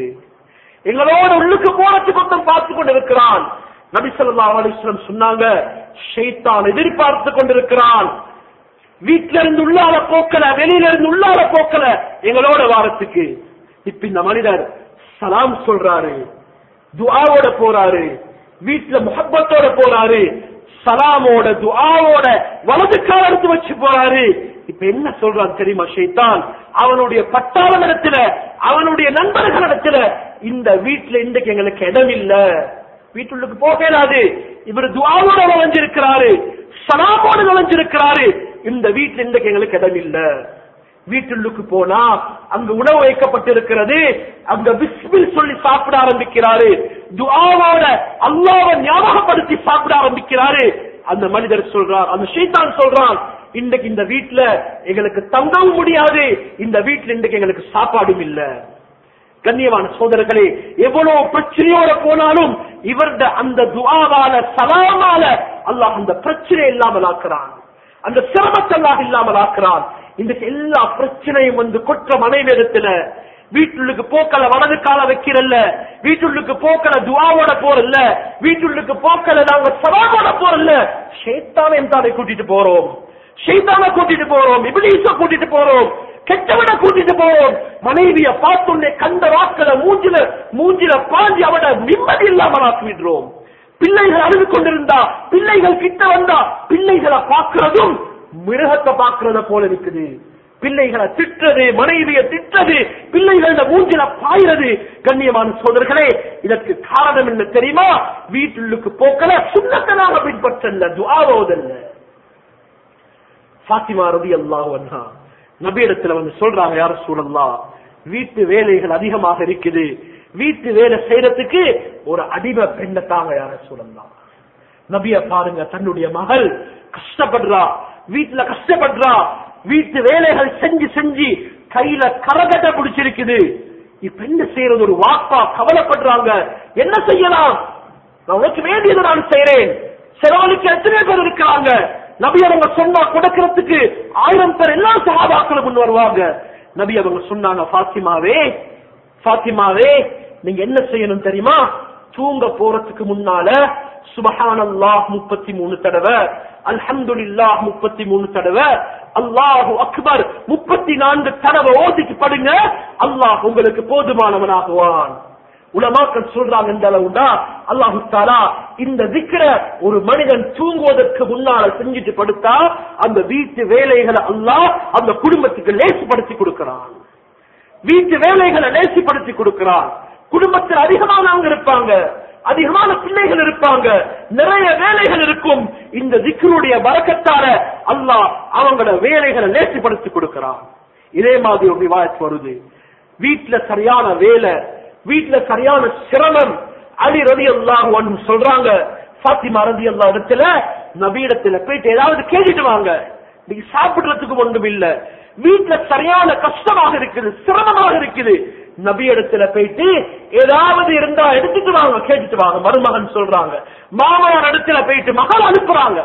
எங்களோட உள்ளுக்கு போறதுக்கு ஒத்தம் பார்த்து கொண்டிருக்கிறான். நபி ஸல்லல்லாஹு அலைஹி வஸல்லம் சொன்னாங்க, ஷைத்தான் எதிர்பார்த்து கொண்டிருக்கிறான். வீட்டில இருந்து உள்ளால போக்கல, வெளியில இருந்து உள்ளால போக்கல, எங்களோட வாரத்துக்கு. இப்ப இந்த மனிதர் சலாம் சொல்றாரு, துஆவோட போறாரு, வீட்டுல முஹப்பத்தோட போறாரு, சலாமோட துஆவோட வலது கால் எடுத்து வச்சு போறாரு. இப்ப என்ன சொல்றான் தெரியுமா ஷைத்தான்? அவனுடைய பட்டாளனிடத்துல, அவனுடைய நண்பர்களிடத்துல, இந்த வீட்டுல இன்றைக்கு எங்களுக்கு இடம் இல்ல, வீட்டுள்ளுக்கு போகலாது, இவர் துஆவோட நுழைஞ்சிருக்கிறாரு, சலாமோடு நுழைஞ்சிருக்கிறாரு, இந்த வீட்டுல இன்றைக்கு எங்களுக்கு இடம் இல்ல. வீட்டுள்ளுக்கு போனா அங்கு உணவு வைக்கப்பட்டிருக்கிறது, அங்க பிஸ்மில் சொல்லி சாப்பிட ஆரம்பிக்கிறாரு, துஆவோட அல்லாஹ்வை ஞாபகப்படுத்தி சாப்பிட ஆரம்பிக்கிறாரு. அந்த மனிதர் சொல்றார், அந்த ஷைத்தான் சொல்றான், இன்றைக்கு இந்த வீட்டுல எங்களுக்கு தங்கவும் முடியாது, இந்த வீட்டுல இன்றைக்கு எங்களுக்கு சாப்பாடும் இல்ல. கண்ணியமான சோதரர்களே, எவ்வளவு பிரச்சனையோட போனாலும் இவருடைய அந்த துஆவால சலாமால அல்லாஹ் அந்த பிரச்சனை இல்லாமல் ஆக்குறான், அந்த சிரமத்தை அல்லாஹ் இல்லாமல் ஆக்குறான். இன்றைக்கு எல்லா பிரச்சனையும் வந்து கொற்ற மனைவி இடத்துல, வீட்டுள்ளுக்கு போக்கல வலது கால வைக்கிறல்ல, வீட்டுள்ளுக்கு போக்கல துஆவோட போறல்ல, வீட்டுள்ளுக்கு போக்கல நாங்க சலாமோட போறல்ல, ஷைத்தானையும் தானே கூட்டிட்டு போறோம், ஷைத்தானை கூட்டிட்டு போறோம், இப்லீஸ கூட்டிட்டு போறோம், கெட்டவனை கூட்டிட்டு போறோம். மனைவிய பார்த்துள்ளே கண்ட வாக்கள மூஞ்சில மூஞ்சில பாஞ்சி அவட நிம்மதி இல்லாமல் ஆக்கிவிடுறோம். பிள்ளைகள் அழுது கொண்டிருந்தா, பிள்ளைகள் கிட்ட வந்தா, பிள்ளைகளை பார்க்கிறதும் மிருகத்தை பார்க்கிறத போல இருக்குது. பிள்ளைகளை திட்டுறது, மனைவியை திட்டுறது, பிள்ளைகள மூஞ்சில பாயிறது. கண்ணியமான சோதர்களே, இதற்கு காரணம் என்ன தெரியுமா? வீட்டுள்ளுக்கு போக்கல சுன்னத்தை நாங்க பின்பற்றல்ல, துஆவோதல்ல. ஃபாத்திமா ரலியல்லாஹு அன்ஹா நபியிடத்துல வந்து சொல்றாங்க, யா ரசூலல்லாஹ் வீட்டு வேலைகள் அதிகமாக இருக்குது, வீட்டு வேலை செய்யறதுக்கு ஒரு அடிமை பெண்ணை தாங்க யா ரசூலல்லாஹ். நபிய பாருங்க, தன்னுடைய மகள் கஷ்டப்படுறா, வீட்டுல கஷ்டப்படுறா, வீட்டு வேலைகள் செஞ்சு செஞ்சு கையில கரகட்ட பிடிச்சிருக்குது. இப்ப என்ன செய்யறது? ஒரு வாப்பா கவலைப்படுறாங்க, என்ன செய்யலாம்? நான் உனக்கு வேண்டியதை நான் செய்றேன். செலவழிக்க எத்தனை பேர் இருக்கிறாங்க. நபி அவங்க சொன்னா கொடுக்கிறதுக்கு ஆயிரம் பேர் எல்லா சஹாபாக்களும் முன் வருவாங்க. நபி அவங்க சொன்னாங்க, பாத்திமாவே பாத்திமாவே நீங்க என்ன செய்யணும் தெரியுமா? தூங்க போறதுக்கு முன்னால சுப்ஹானல்லாஹ் முப்பத்தி மூணு தடவை, அல்ஹம்துலில்லாஹ் முப்பத்தி மூணு தடவை, அல்லாஹு அக்பர் முப்பத்தி நான்கு தடவை ஓதிட்டு படுங்க. அல்லாஹ் உங்களுக்கு போதுமானவனாகுவான். உலமாக்கள் சொல்றாங்க இந்த அளவுண்டா அல்லாஹு தஆலா இந்த திக்ர ஒரு மனிதன் தூங்குவதற்கு முன்னால செஞ்சுட்டு படுத்தா அந்த வீட்டு வேலைகளை அல்லாஹ் அந்த குடும்பத்துக்கு லேசுபடுத்தி கொடுக்கிறான். வீட்டு வேலைகளை லேசுபடுத்தி கொடுக்கிறான். குடும்பத்தில் அதிகமானவங்க இருப்பாங்க, அதிகமான பிள்ளைகள் இருப்பாங்க, நிறைய வேலைகள் இருக்கும். இந்த திக்ருடைய பரக்கத்தால அல்லாஹ் அவங்களோட வேலைகளை லேசுபடுத்தி கொடுக்கிறான். இதே மாதிரி ஒரு ரிவாயத் வருது, வீட்டுல சரியான வேலை, வீட்டுல சரியான சிரமம். அலி ரலியல்லாஹு அன்ஹு சொல்றாங்க, ஃபாத்திமா ரலியல்லாஹு இடத்துல நபி இடத்துல போயிட்டு ஏதாவது கேட்டுட்டு வாங்க, நீங்க சாப்பிடுறதுக்கு ஒன்றும் இல்ல, வீட்டுல சரியான கஷ்டமாக இருக்குது, சிரமமாக இருக்குது, நபி இடத்துல போயிட்டு ஏதாவது இருந்தா எடுத்துட்டு வாங்க, கேட்டுட்டு வாங்க. மருமகன் சொல்றாங்க, மாமனார் இடத்துல போயிட்டு மகள் அனுப்புறாங்க.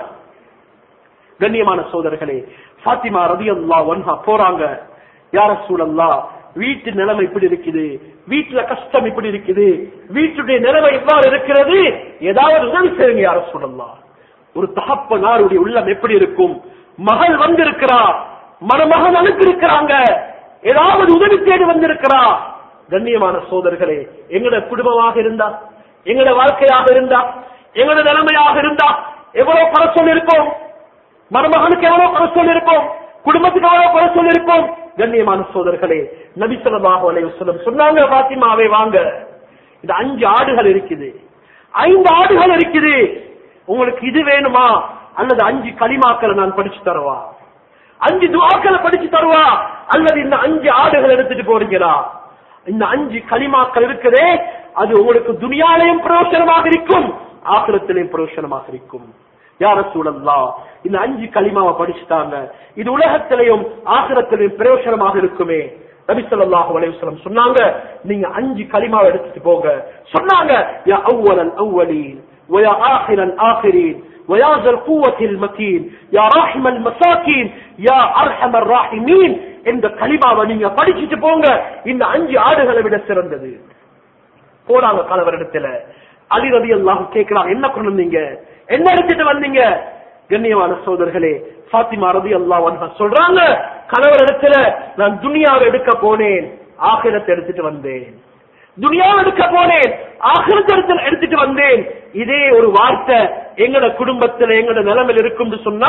கண்ணியமான சோதர்களே, ஃபாத்திமா ரலியல்லாஹு அன்ஹா போறாங்க. யா ரசூலல்லாஹ், வீட்டு நிலைமை இப்படி இருக்குது, வீட்டுல கஷ்டம் இப்படி இருக்குது, வீட்டுடைய நிலைமை இவ்வாறு இருக்கிறது, ஏதாவது உதவி செய்யுங்க யா ரசூலல்லாஹ். ஒரு தகப்பனாருடைய உள்ளம் எப்படி இருக்கும்? மகள் வந்திருக்கிறா, மணமகன் அனுப்பியிருக்கிறாங்க, ஏதாவது உதவி தேடி வந்திருக்கிறா. கண்ணியமான சோதர்களே, எங்கட குடும்பமாக இருந்தா, எங்கட வாழ்க்கையாக இருந்தா, எங்கட நிலைமையாக இருந்தா எவ்வளவு குறை சொல்லிருப்போம், மருமகனுக்கு எவ்வளவு குறை சொல்லிருப்போம், குடும்பத்துக்கு எவ்வளவு குறை சொல்லிருப்போம். கண்ணியமான சோதர்களே, நபி ஸல்லல்லாஹு அலைஹி வஸல்லம் சொன்னாங்க, பாத்திமாவே வாங்க, இது அஞ்சு ஆடுகள் இருக்குது, ஐந்து ஆடுகள் இருக்குது, உங்களுக்கு இது வேணுமா அல்லது அஞ்சு கலிமாக்களை நான் படிச்சு தருவா, அஞ்சு துஆக்களை படிச்சு தருவா, அல்லது இந்த அஞ்சு ஆடுகள் எடுத்துட்டு போறீங்களா? இந்த அஞ்சு கலிமாக்கள் இருக்குதே, அது உங்களுக்கு துனியாலையும் பிரயோஜனமாக இருக்கும், ஆகிரத்திலையும் பிரயோஜனமாக இருக்கும். யா ரசூலல்லாஹ், இந்த அஞ்சு கலிமாவை படிச்சுட்டாங்க, இது உலகத்திலையும் ஆகிரத்திலையும் பிரயோஜனமாக இருக்குமே. நபி ஸல்லல்லாஹு அலைஹி வஸல்லம் சொன்னாங்க, நீங்க அஞ்சு கலிமாவை எடுத்துட்டு போங்க. சொன்னாங்க, யா அவ்வலல் அவ்வலீன் வ யா ஆகிரல் ஆகிரீன் வ யா ஸல் குவத்தில் மதீன் யா ராஹிமல் மசாகீன் யா அர்ஹமர் ராஹிமீன். இந்த கலிமாவை நீங்க படிச்சுட்டு போங்க, இந்த அஞ்சு ஆடுகளை விட சிறந்தது. போறாங்க கணவரிடத்துல. அலி ரலியல்லாஹு கேக்குறாங்க, என்ன கொண்டு வந்தீங்க, என்ன எடுத்துட்டு வந்தீங்க? கண்ணியமான சோதர்களே, ஃபாத்திமா ரலியல்லாஹு அன்ஹா சொல்றாங்க, கணவரிடத்துல நான் துனியாவை எடுக்க போனேன், ஆகிரத்தை எடுத்துட்டு வந்தேன். துனியாவை எடுக்க போனேன், ஆகிரத்தை எடுத்துட்டு வந்தேன். இதே ஒரு வார்த்தை எங்கட குடும்பத்துல எங்கட நிலைமையில் இருக்கும் சொன்னா,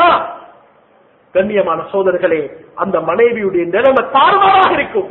கண்ணியமான சோதர்களே, அந்த மனைவியுடைய நிலைமை தாறுமாறாக இருக்கும்.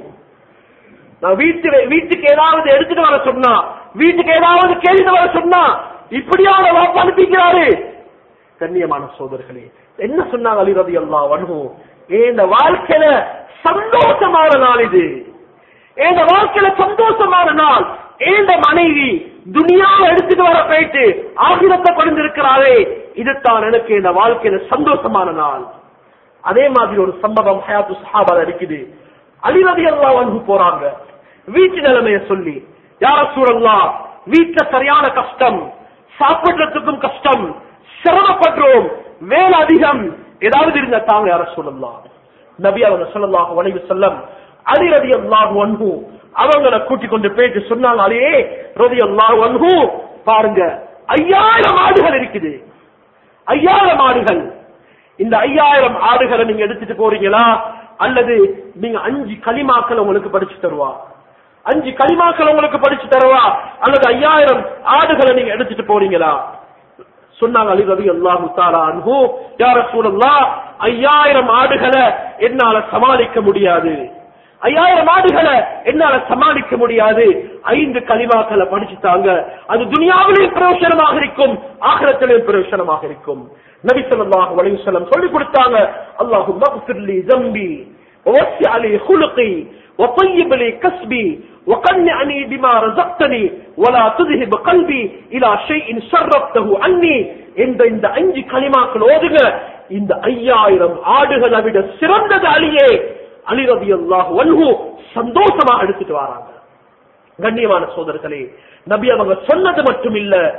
நான் வீட்டு வீட்டுக்கு ஏதாவது எடுத்துட்டு வர சொன்னா, வீட்டுக்கு ஏதாவது கேள்விட்டு வர சொன்னா, இப்படியான வாப்பா அனுப்பிக்கிறாரு. கண்ணியமான சோதர்களே, என்ன சொன்னாங்க அலி ரலியல்லாஹு அன்ஹு, இந்த வாழ்க்கையில சந்தோஷமான நாள் இது, இந்த வாழ்க்கையில சந்தோஷமான நாள், இந்த மனைவி துனியாவை எடுத்துட்டு வர போயிட்டு ஆகிரத்தை கொண்டிருக்கிறாரே, இதுதான் எனக்கு இந்த வாழ்க்கையில சந்தோஷமான நாள். அதே மாதிரி ஒரு சம்பவம் ஹயாத்து ஸஹாபால இருக்குது. அலி ரலியல்லாஹு அன்ஹு போறாங்க, வீட்டு நிலைமையை சொல்லி, யா ரசூலல்லாஹ், வீட்டுல சரியான கஷ்டம், சாப்பிடுறதுக்கும் கஷ்டம், சிரமப்படுறோம், வேலை அதிகம், ஏதாவது இருந்த தாங்க யா ரசூலல்லாஹ். நபி அவங்க ஸல்லல்லாஹு அலைஹி வஸல்லம் அலி ரலியல்லாஹு அன்ஹு அவங்கள கூட்டி கொண்டு போயிட்டு சொன்னாங்க, அலியே ரலியல்லாஹு அன்ஹு, பாருங்க ஐயாயிரம் ஆடுகள் இருக்குது, ஐயாயிரம் ஆடுகள். இந்த ஐயாயிரம் ஆடுகளை நீங்க எடுத்துட்டு போறீங்களா அல்லது நீங்க அஞ்சு கலிமாக்கள் உங்களுக்கு படிச்சு தருவா, அஞ்சு கலிமாக்கள் உங்களுக்கு படிச்சு தருவா அல்லது ஐயாயிரம் ஆடுகளை நீங்க எடுத்துட்டு போறீங்களா? சொன்னாங்க அலி ரலியல்லாஹு தஆலா அன்ஹு, யா ரசூலல்லாஹ், ஐயாயிரம் ஆடுகளை என்னால சமாளிக்க முடியாது, ஐயாயிரம் ஆடுகளை என்னால சமாளிக்க முடியாது, ஐந்து கலிமாக்களை படிச்சுட்டாங்க, அது துனியாவிலேயும் பிரயோஜனமாக இருக்கும், ஆகிரத்திலேயும் பிரயோஜனமாக இருக்கும். நபி ஸல்லல்லாஹு அலைஹி வஸல்லம் சொல்லி கொடுத்தாங்க, அல்லாஹும்ம ஃபிர் லி ذنبي ووسع لي خلقي وطيب لي كسبي وقنعني بما رزقتني ولا تذهب قلبي الى شيء شربته عني. இந்த இந்த அஞ்சு கலிமாக்கள் ஓதுங்க, இந்த ஐயாயிரம் ஆடுகளை விட சிறந்தது அலியே. அலி ரலியல்லாஹு அன்ஹு சந்தோஷமாக எடுத்துட்டு வராங்க. கண்ணியமான சோதர்களே, நபி அவங்க சொன்னது மட்டும் இல்ல,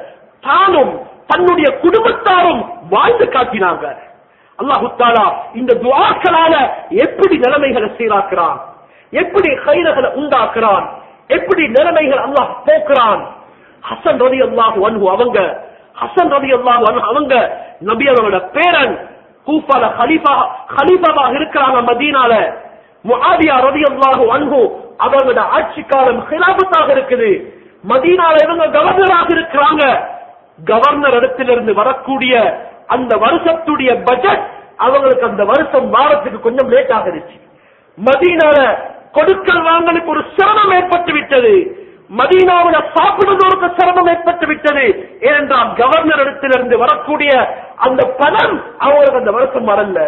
தானும் தன்னுடைய குடும்பத்தாரும் வாழ்ந்து காட்டினாங்க. அல்லாஹு தஆலா இந்த துஆக்களால எப்படி நிலைமைகளை சீராக்குறான், எப்படி கைரகளை உண்டாக்குறான், எப்படி நிலைமைகள் அல்லாஹ் போக்குறான். ஹசன் ரலியல்லாஹு அன்ஹு அவங்க ஹசன் ரலியல்லாஹு அன்ஹு அவங்க நபி அவங்களோட பேரன், கூஃபால கலீஃபா கலீஃபாவாக இருக்கிறாங்க. மதீனால முஆவியா ரலியல்லாஹு அன்ஹு அவங்களோட ஆட்சி காலம் ஹிலாபத்தாக இருக்குது. மதீனால இவங்க கவர்னராக இருக்கிறாங்க. கவர்னர் இடத்திலிருந்து வரக்கூடிய அந்த வருஷத்துடைய பட்ஜெட் அவங்களுக்கு அந்த வருஷம் வாரத்துக்கு கொஞ்சம் லேட் ஆகிருச்சு. மதீனால கொடுக்கல் வாங்கலுக்கு ஒரு சிரமம் ஏற்பட்டு விட்டது. மதீனாவுல சாப்பிடுவதற்கு சிரமம் ஏற்பட்டு விட்டது. ஏனென்றால் கவர்னர் இடத்திலிருந்து வரக்கூடிய அந்த பணம் அவங்களுக்கு அந்த வருஷம் வரல.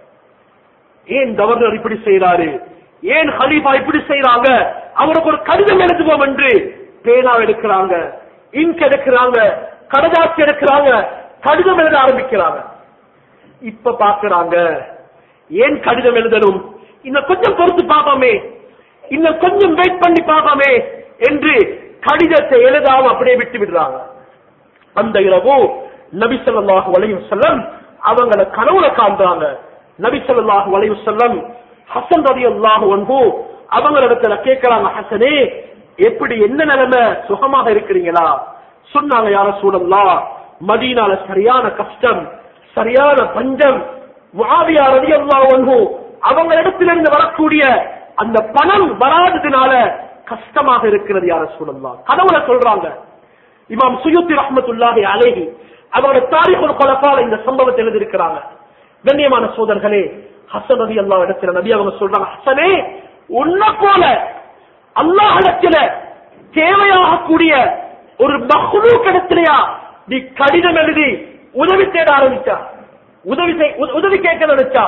ஏன் கவர்னர் இப்படி செய்யறாரு, ஏன் ஹலீஃபா இப்படி செய்யறாங்க, அவருக்கு ஒரு கடிதம் எழுதுவோம் என்று பேனா எடுக்கிறாங்க, இங்க் எடுக்கிறாங்க, கடதாசி எடுக்கிறாங்க, கடிதம் எழுத ஆரம்பிக்கிறாங்க. இப்ப பாக்குறாங்க ஏன் கடிதம் எழுதணும், இன்னும் கொஞ்சம் பொறுத்து பார்ப்போமே, இன்னும் கொஞ்சம் வெயிட் பண்ணி பார்ப்போமே என்று கடிதத்தை எழுதாம அப்படியே விட்டு விடுறாங்க. அந்த இரவு நபி ஸல்லல்லாஹு அலைஹி வஸல்லம் அவங்கள கனவுல காண்றாங்க. நபி ஸல்லல்லாஹு அலைஹி வஸல்லம் ஹசன் ரலியல்லாஹு அன்ஹு அவங்களிடத்துல கேட்கிறாங்க, ஹசனே எப்படி என்ன நிலைமை, சுகமாக இருக்கிறீங்களா? சொன்னாங்க, யா ரசூலல்லாஹ் மதீனால சரியான கஷ்டம், சரியான பஞ்சம். முஆவியா ரலியல்லாஹு அன்ஹு அவங்க இடத்திலிருந்து வரக்கூடிய அந்த பணம் வராததுனால கஷ்டமாக இருக்கிறது யா ரசூலல்லாஹ். கனவுல சொல்றாங்க. இமாம் சுயூத்தி ரஹ்மத்துல்லாஹி அலைஹி அவரோட தாரீகுல் குலஃபால இந்த சம்பவத்தை எழுதியிருக்கிறாங்க. கண்ணியமான சோதர்களே, ஹசன் ரலியல்லாஹு இடத்துல நபி அவங்க சொல்றாங்க, ஹசனே உன்னை போல அல்லாஹ் இடத்துல தேவையாகக்கூடிய ஒரு மஹ்லூக் இடத்திலயா நீ கடிதம் எழுதி உதவி தேட ஆரம்பிச்சா, உதவி உதவி கேட்க நினைச்சா?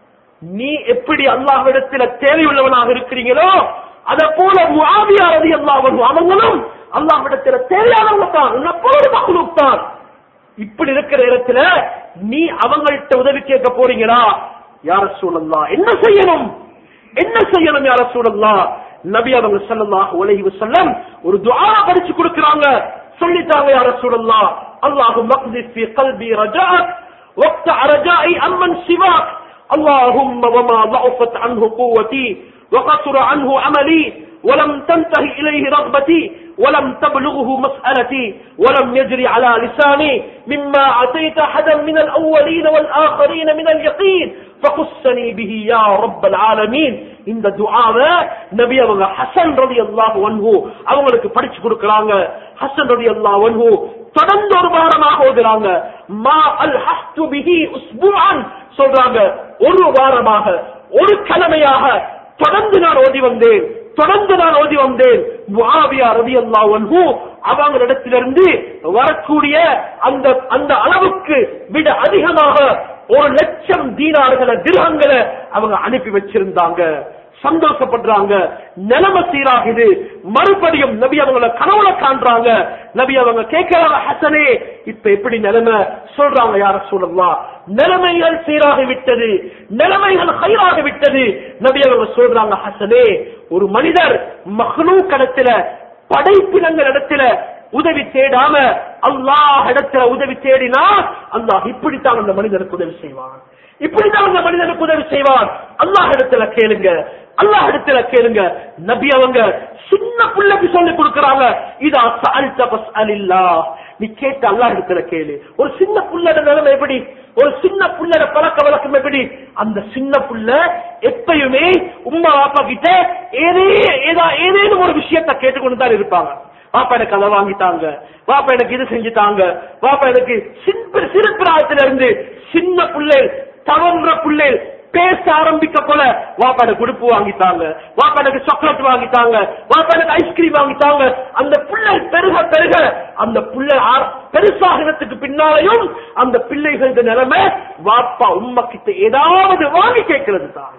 நீ எப்படி அல்லாஹ்விடத்துல தேவையுள்ளவனாக இருக்கிறீங்களோ அத போல முஆவியா ரலியல்லாஹு அன்ஹு அவங்களும் அல்லாஹ்விடத்துல தேவையானவங்க தான், உன்னை போல மஹ்லூக் தான். இப்படி இருக்கிற இடத்துல நீ அவங்கள்ட்ட உதவி கேட்க போறீங்களா? யா ரசூலல்லாஹ் என்ன செய்யணும், என்ன செய்யணும் யா ரசூலல்லாஹ்? நபி அவங்க ஸல்லல்லாஹு அலைஹி வஸல்லம் ஒரு துஆ படிச்சு கொடுக்கறாங்க. சொல்லிட்டாங்க, யா ரசூலல்லாஹ் அல்லாஹும்ம க்தி ஃபீ கல்பி ரஜாஅக் வக்த ரஜாஇ அம்மன் சிவாக் اللهم وما ضعفت عنه قوتي وقصر عنه عملي ولم تنتهي إليه رغبتي ولم تبلغه مسألتي ولم يجري على لساني مما أعطيت أحدا من الأولين والآخرين من اليقين فخصني به يا رب العالمين. இந்த துஆவை நபி அவங்க ஹசன் ரலியல்லாஹு அன்ஹு அவங்களுக்கு படிச்சு கொடுக்கறாங்க. ஹசன் ரலியல்லாஹு அன்ஹு தொடர்ந்து ஒரு வாரமாக ஓதுறாங்க. மா அல்ஹஸ்து பிஹி உஸ்புஅன் சொல்றாங்க, ஒரு வாரமாக ஒரு கிழமையாக தொடர்ந்து நான் ஓதி வந்தேன், தொடர்ந்து நான் ஓதி வந்தேன். முஆவியா ரலியல்லாஹு அன்ஹு அவங்களிடத்திலிருந்து வரக்கூடிய அந்த அந்த அளவுக்கு விட அதிகமாக ஒரு லட்சம் தீனார்களை திர்ஹங்களை அவங்க அனுப்பி வச்சிருந்தாங்க. சந்தோஷப்படுறாங்க, நிலைமை சீராகுது. மறுபடியும் நபி அவங்கள கனவுல காண்றாங்க. நபி அவங்க கேட்கிறாங்க, ஹசனே இப்ப எப்படி நிலைமை? சொல்றாங்க, யா ரசூலல்லாஹ் நிலைமைகள் சீராகி விட்டது, நிலைமைகள் ஹைராக விட்டது. நபி அவங்க சொல்றாங்க, ஹசனே ஒரு மனிதர் மக்லூக் இடத்துல, படைப்பினங்கள் இடத்துல உதவி தேடாம அல்லாஹ் இடத்துல உதவி தேடினா அல்லாஹ் இப்படித்தான் அந்த மனிதனுக்கு உதவி செய்வான், இப்படித்தான் அந்த மனிதனுக்கு உதவி செய்வான். அல்லாஹ் இடத்துல கேளுங்க, அல்லாஹ் இடத்துல கேளுங்க. நபி அவங்க சின்ன பிள்ளைக்கு சொல்லி கொடுக்கறாங்க, இதா சஅல்த ஃபஸ்அலில்லாஹ், நீ கேட்ட அல்லாஹ் இடத்துல கேளு. ஒரு சின்ன புள்ளட நிலைமை எப்படி, ஒரு சின்ன புள்ளட பழக்க வழக்கம் எப்படி? அந்த சின்ன புள்ள எப்பயுமே உம்மா வாப்பா கிட்ட ஏதே ஏதா ஏதேனும் ஒரு விஷயத்தை கேட்டுக்கொண்டுதான் இருப்பாங்க. வாப்பா எனக்கு அதை வாங்கிட்டாங்க, வாப்பா எனக்கு இது செஞ்சுட்டாங்க, வாப்பா எனக்கு சிறு பிராயத்தில இருந்து சின்ன பிள்ளை தவறுற பிள்ளை பேச ஆரம்பிக்க போல வாப்பா எனக்கு உடுப்பு வாங்கிட்டாங்க, வாப்பா எனக்கு சாக்லேட் வாங்கிட்டாங்க, வாப்பா எனக்கு ஐஸ்கிரீம் வாங்கிட்டாங்க. அந்த பிள்ளை பெருக பெருக அந்த பிள்ளை பெருசாகிறதுக்கு பின்னாலையும் அந்த பிள்ளைகளது நிலைமை வாப்பா உம்மா கிட்ட ஏதாவது வாங்கி கேட்கிறது தான்.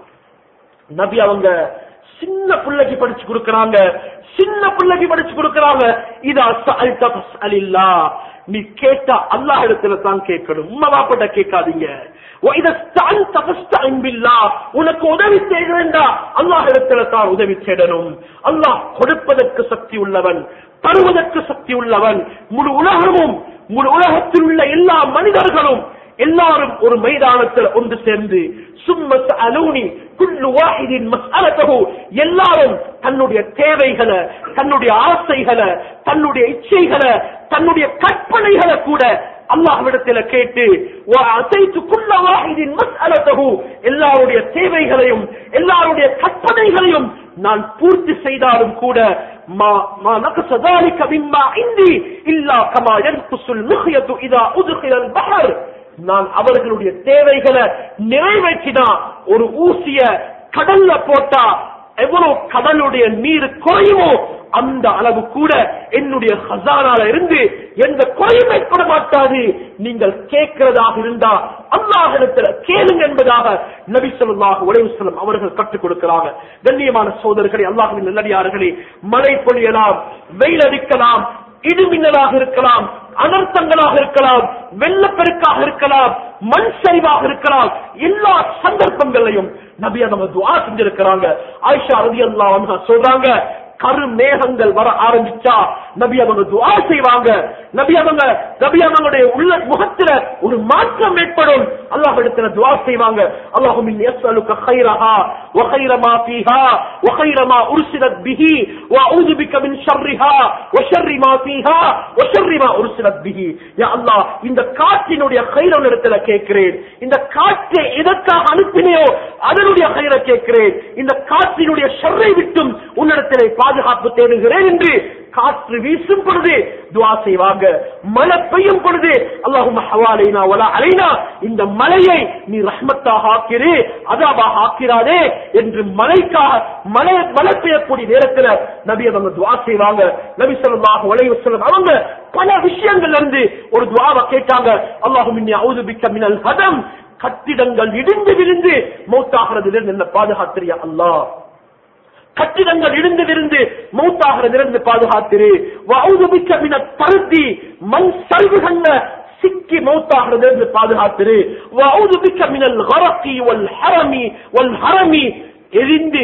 நபி அவங்க சின்ன பிள்ளைக்கு படிச்சு கொடுக்கறாங்க, சின்ன பிள்ளைக்கு படிச்சு கொடுக்கறாங்க. இதா சஅல்த ஃபஸ்அலில்லாஹ், நீ கேட்டா அல்லாஹ் இடத்துல தான் கேட்கணும், உம்மா வாப்பட்ட கேட்காதீங்க. உனக்கு உதவி செய்ய வேண்டாம், அல்லாஹ் இடத்துல தான் உதவி தேடணும். அல்லாஹ் கொடுப்பதற்கு சக்தி உள்ளவன், தருவதற்கு சக்தி உள்ளவன். முழு உலகமும் முழு உலகத்தில் உள்ள எல்லா மனிதர்களும் எல்லாரும் ஒரு மைதானத்தில் ஒன்று சேர்ந்து சும்மத் அலூனி குல்லு வாஹிதின் மஸ்அலதஹு, எல்லாரும் தன்னுடைய தேவைகளை, தன்னுடைய ஆசைகளை, தன்னுடைய இச்சைகளை, தன்னுடைய கற்பனைகளை கூட அல்லாஹ்விடத்தில் கேட்டு வஅதைது குல்ல வாஹிதின் மஸ்அலதஹு, எல்லாருடைய தேவைகளையும் எல்லாருடைய கற்பனைகளையும் நான் பூர்த்தி செய்தாலும் கூட மா மா நகஸ ذلك مما عندي الا كما ينقص المخيط اذا ادخل البحر, நான் அவர்களுடைய தேவைகளை நிறைவேற்றினா ஒரு ஊசிய கடல்ல போட்டா எவ்வளவு கடலுடைய நீர் குறையுமோ அந்த அளவு கூட என்னுடைய ஹஸானால இருந்து எந்த குறையும் ஏற்பட மாட்டாது. நீங்கள் கேட்கிறதாக இருந்தா அல்லாஹ்விடத்தில் கேளுங்க என்பதாக நபி ஸல்லல்லாஹு அலைஹி வஸல்லம் அவர்கள் கற்றுக் கொடுக்கிறாங்க. கண்ணியமான சகோதரர்களே, அல்லாஹ்வின் நல்லடியார்களே, மழை பொழியலாம், வெயில் அடிக்கலாம், இடிமின்னலாக இருக்கலாம், அனர்த்தங்களாக இருக்கலாம், வெள்ளப்பெருக்காக இருக்கலாம், மண் சரிவாக இருக்கலாம், எல்லா சந்தர்ப்பங்களையும் நபி அவங்க துஆ செஞ்சிருக்கிறாங்க. ஆயிஷா ரலியல்லாஹு அன்ஹா சொல்றாங்க, கரு மேகங்கள் வர ஆரம்பிச்சா நபி அவங்க துஆ செய்வாங்க. நபி அவங்க நபி அவங்களுடைய உள்ள முகத்துல ஒரு மாற்றம் ஏற்படும். அல்லாஹ்விடத்துல துஆ செய்வாங்க, அல்லாஹும்ம இன்னி அஸ்அலுக கைரஹா வ கைர மா ஃபீஹா வ கைர மா உர்சிலத் பிஹி வ அஊது பிக மின் ஷர்ரிஹா வ ஷர்ரி மா ஃபீஹா வ ஷர்ரி மா உர்சிலத் பிஹி. யா அல்லாஹ், இந்த காற்றினுடைய கைர உன்னிடத்துல கேட்கிறேன். இந்த காற்றை எதற்காக அனுப்பினையோ அதனுடைய கைர கேட்கிறேன். இந்த காற்றினுடைய ஷர்ரை விட்டும் உன்னிடத்திலே பாதுகாப்பு தேடுகிறேன் என்று காற்று வீசும் பொழுது துஆ செய்வாங்க. மழை பெய்யும் பொழுது அல்லாஹும்ம ஹவாலைனா வலா அலைனா, இந்த மழையை நீ ரஹ்மத்தாக ஆக்கிரு, அதாபாக ஆக்கிராதே என்று மழைக்காக மழை மழை பெய்யக்கூடிய நேரத்தில் நபி அவங்க துஆ செய்வாங்க. நபி ஸல்லல்லாஹு அலைஹி வஸல்லம் அவங்க பல விஷயங்கள்ல இருந்து ஒரு துஆவை கேட்டாங்க. அல்லாஹும்ம இன்னி அஊது பிக மினல் ஹதம், கட்டிடங்கள் இடிந்து விழுந்து மௌத்தாகிறதிலிருந்து என்ன பாதுகாத்திரியா அல்லாஹ், கட்டிடங்கள் இடிந்து விழுந்து மௌத்தாகிறதிலிருந்து பாதுகாத்திரு. வஅஊது பிக மினத் தர்தி, மண் சரிவுகள்ல சிக்கி மௌத்தாகிறதிலிருந்து பாதுகாத்திரு. வஅஊது பிக மினல் கரகி வல் ஹரமி வல் ஹரமி, எரிந்து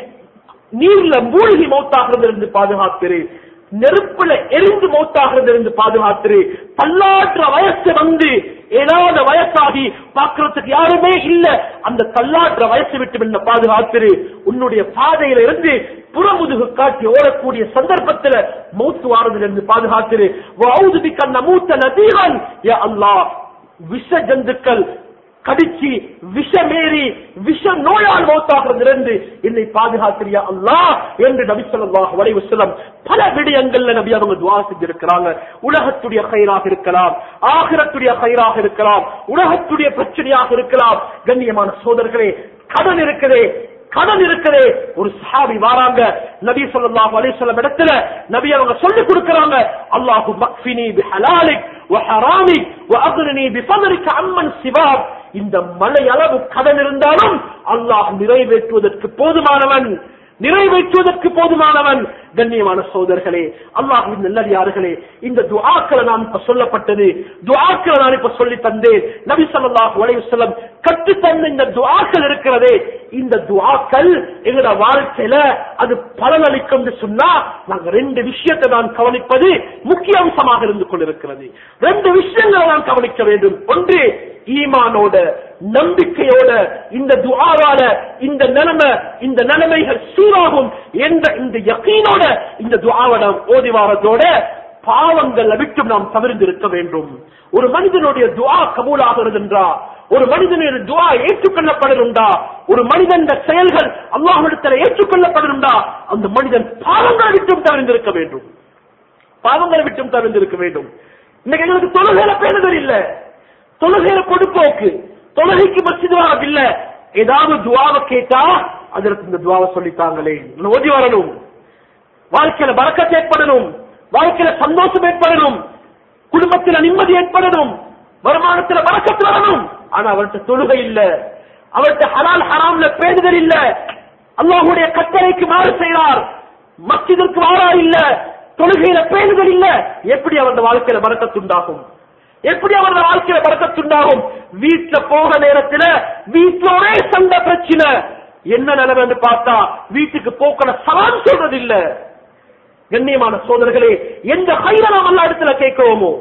நீர்ல மூழ்கி மௌத்தாகிறதிலிருந்து பாதுகாத்திரு. நெருப்புல எரிந்து மௌத்தாகிறதிலிருந்து பாதுகாத்திரு. தள்ளாற்ற வயசு வந்து ஏதாவது வயசாகி பார்க்கறதுக்கு யாருமே இல்ல, அந்த தள்ளாற்ற வயசு விட்டு என்ன பாதுகாத்திரு. உன்னுடைய பாதையில இருந்து புறமுதுகு காட்டி ஓடக்கூடிய சந்தர்ப்பத்தில் மௌத்து வாரதிலிருந்து பாதுகாத்திரு. வஅஊது பிக நமூத நதீரன், யா அல்லாஹ், விஷ ஜந்துக்கள் கடிச்சு விஷமேறி விஷ நோயால் மௌத்தாகிறதிலிருந்து என்னை பாதுகாத்திரியா அல்லாஹ் என்று நபி ஸல்லல்லாஹு அலைஹி வஸல்லம் பல விடயங்கள்ல நபி அவங்க துஆ செஞ்சிருக்கிறாங்க. உலகத்துடைய கைராக இருக்கலாம், ஆகிரத்துடைய கைராக இருக்கலாம், உலகத்துடைய பிரச்சனையாக இருக்கலாம். கண்ணியமான சகோதரர்களே, கடன் இருக்குதே கடன் இருக்குதே ஒரு சஹாபி வராங்க நபி ஸல்லல்லாஹு அலைஹி வஸல்லம் இடத்துல, நபி அவங்க சொல்லி கொடுக்கறாங்க, அல்லாஹு மக்ஃபினி பிஹலாலிக் வ ஹராமிக் வ அக்னினி பிஃதலிக அம்மன் சிவாக். இந்த மலை அளவு கடன் இருந்தாலும் அல்லாஹ் நிறைவேற்றுவதற்கு போதுமானவன், நிறைவேற்றுவதற்கு போதுமானவன். கண்ணியமான சகோதரர்களே, அல்லாஹ்வின் நல்லடியார்களே, இந்த துஆக்களை நான் இப்ப சொல்லப்பட்டது, துஆக்களை நான் இப்ப சொல்லி தந்தேன். நபி ஸல்லல்லாஹு அலைஹி வஸல்லம் கற்று தந்த இந்த துஆக்கள் இருக்கிறதே, இந்த துஆக்கள் எங்களோட வாழ்க்கையில அது பலனளிக்கும் என்று சொன்னா நாங்க ரெண்டு விஷயத்தை நான் கவனிப்பது முக்கிய அம்சமாக இருந்து கொண்டிருக்கிறது. ரெண்டு விஷயங்களை நான் கவனிக்க வேண்டும். ஒன்று, ஈமானோட நம்பிக்கையோட இந்த துஆவால இந்த நிலைமை இந்த நிலைமைகள் சீராகும் என்ற இந்த யகீனோட இந்த துஆவை நாம் ஓதி வாரத்தோட பாவங்களை விட்டு நாம் தவிர்த்திருக்க வேண்டும். ஒரு மனிதனுடைய துஆ கபூலாகிறது என்றா, ஒரு மனிதனுடைய துஆ ஏற்றுக்கொள்ளப்படுகிறா, ஒரு மனிதன் செயல்கள் அல்லாஹ்விடத்தில் ஏற்றுக்கொள்ளப்படுகிறா, அந்த மனிதன் பாவங்களை விட்டும் தவிர்த்திருக்க வேண்டும், பாவங்களை விட்டும் தவிர்த்திருக்க வேண்டும். இன்னைக்கு எங்களுக்கு தொழுகையில பேணுதல் இல்ல, தொழுகையில பொடுப்போக்கு, தொழுகைக்கு மஸ்ஜித் இல்ல, ஏதாவது துஆவை கேட்டா அதற்கு இந்த துஆவை சொல்லித்தாங்களே ஓதி வரணும். வாழ்க்கையில பரக்கத் ஏற்படணும், வாழ்க்கையில சந்தோஷம் ஏற்படணும், குடும்பத்தில் நிம்மதி ஏற்படணும், வருமானத்தில் பரக்கத் வரணும். ஆனா அவர்கிட்ட தொழுகை இல்ல, அவர்கிட்ட ஹலால் ஹராம்ல பேணுதல் இல்ல, அல்லாஹ்வுடைய கட்டளைக்கு மாறு செய்கிறார், மஸ்ஜிதுக்கு வாரா இல்ல, தொழுகையில பேணுதல் இல்ல. எப்படி அவருடைய வாழ்க்கையில பரக்கத் உண்டாகும்? எப்படி அவருடைய வாழ்க்கையில பரக்கத் உண்டாகும்? வீட்டுல போக நேரத்துல வீட்டுல ஒரே சண்டை பிரச்சனை, என்ன நிலைமை என்று பார்த்தா வீட்டுக்கு போக்கட சலாம் சொல்றது இல்ல. கண்ணியமான சோதரர்களே, எந்த கைர நாம் அல்லா இடத்துல கேட்கிறோமோ,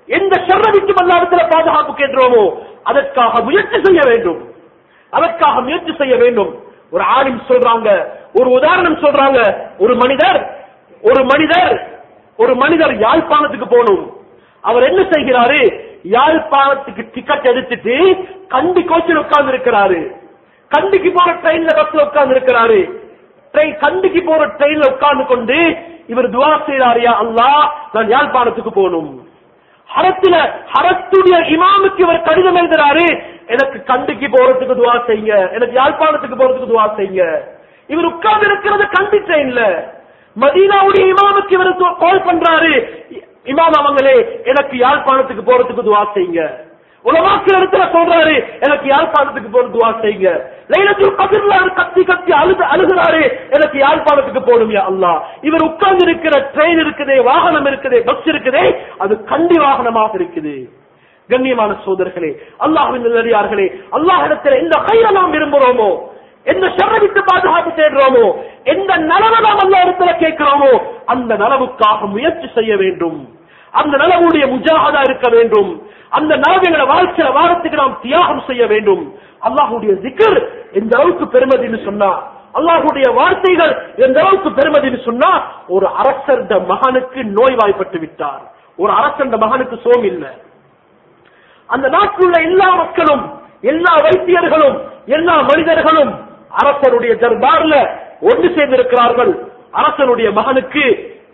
எந்த ஷர்ரவிக்கும் அல்லாஹ்விடத்தில் பாதுகாப்பு கேட்கிறோமோ அதற்காக முயற்சி செய்ய வேண்டும், அதற்காக முயற்சி செய்ய வேண்டும். ஒரு ஆலிம் சொல்றாங்க, ஒரு உதாரணம் சொல்றாங்க. ஒரு மனிதர் ஒரு மனிதர் ஒரு மனிதர் யாழ்ப்பாணத்துக்கு போகணும். அவர் என்ன செய்கிறாரு? யாழ்ப்பாணத்துக்கு டிக்கெட் எடுத்துட்டு கண்டி கோச்சில் உட்கார்ந்து இருக்கிறாரு. கண்டிக்கு போற ட்ரெயின்ல பஸ்ல உட்கார்ந்து இருக்கிறாரு. கண்டிக்கு போற ட்ரெயின்ல உட்கார்ந்து கொண்டு இவர் துவா செய்யறாரு, யா அல்லாஹ் நான் யாழ்ப்பாணத்துக்கு போகணும். ஹரத்துல ஹரத்துடைய இமாமுக்கு இவர் கடிதம் எழுதுறாரு, எனக்கு கண்டிக்கு போறதுக்கு துவா செய்யுங்க, எனக்கு யாழ்ப்பாணத்துக்கு போறதுக்கு துவா செய்யுங்க. இவர் உட்கார்ந்து இருக்கிறது கண்டி ட்ரெயின்ல. மதீனாவுடைய இமாமுக்கு இவர் கால் பண்றாரு, இமாம் அவங்களே எனக்கு யாழ்ப்பாணத்துக்கு போறதுக்கு துவா செய்யுங்க. உலமாக்கிற இடத்துல சொல்றாரு, எனக்கு யாழ்ப்பாணத்துக்கு போற துவா செய்யுங்க. லைலத்துல் கத்ர்ல கத்தி கத்தி அழுது அழுகிறாரு, எனக்கு யாழ்ப்பாணத்துக்கு போடும் யா அல்லாஹ். இவர் உட்கார்ந்து இருக்கிற ட்ரெயின் இருக்குதே, வாகனம் இருக்குதே, பஸ் இருக்குதே, அது கண்டி வாகனமாக இருக்குது. கண்ணியமான சோதர்களே, அல்லாஹ்வின் நல்லடியார்களே, அல்லாஹ்விடத்தில் எந்த கைர நாம் விரும்புகிறோமோ, எந்த ஷர்ரிற்கு பாதுகாப்பு தேடுறோமோ, எந்த நலவை நாம் அல்லாஹ்விடத்துல கேட்கிறோமோ அந்த நலவுக்காக முயற்சி செய்ய வேண்டும். அந்த நலவுடைய முஜாஹதா இருக்க வேண்டும். அந்த நலவுகளை வாழ்க்கையில வாரத்துக்கு நாம் தியாகம் செய்ய வேண்டும். அல்லாஹ்வுடைய zikr எந்த அளவுக்கு பெருமதின்னு சொன்னா, அல்லாஹ்வுடைய வார்த்தைகள் எந்த அளவுக்கு பெருமதின்னு சொன்னா, ஒரு அரசர்ட மகனுக்கு நோய்வாய்ப்பட்டு விட்டார், ஒரு அரசர்ட மகனுக்கு சோம் இல்லை. அந்த நாட்டில் உள்ள எல்லா மக்களும், எல்லா வைத்தியர்களும், எல்லா மனிதர்களும் அரசருடைய தர்பார்ல ஒன்று சேர்ந்திருக்கிறார்கள். அரசனுடைய மகனுக்கு,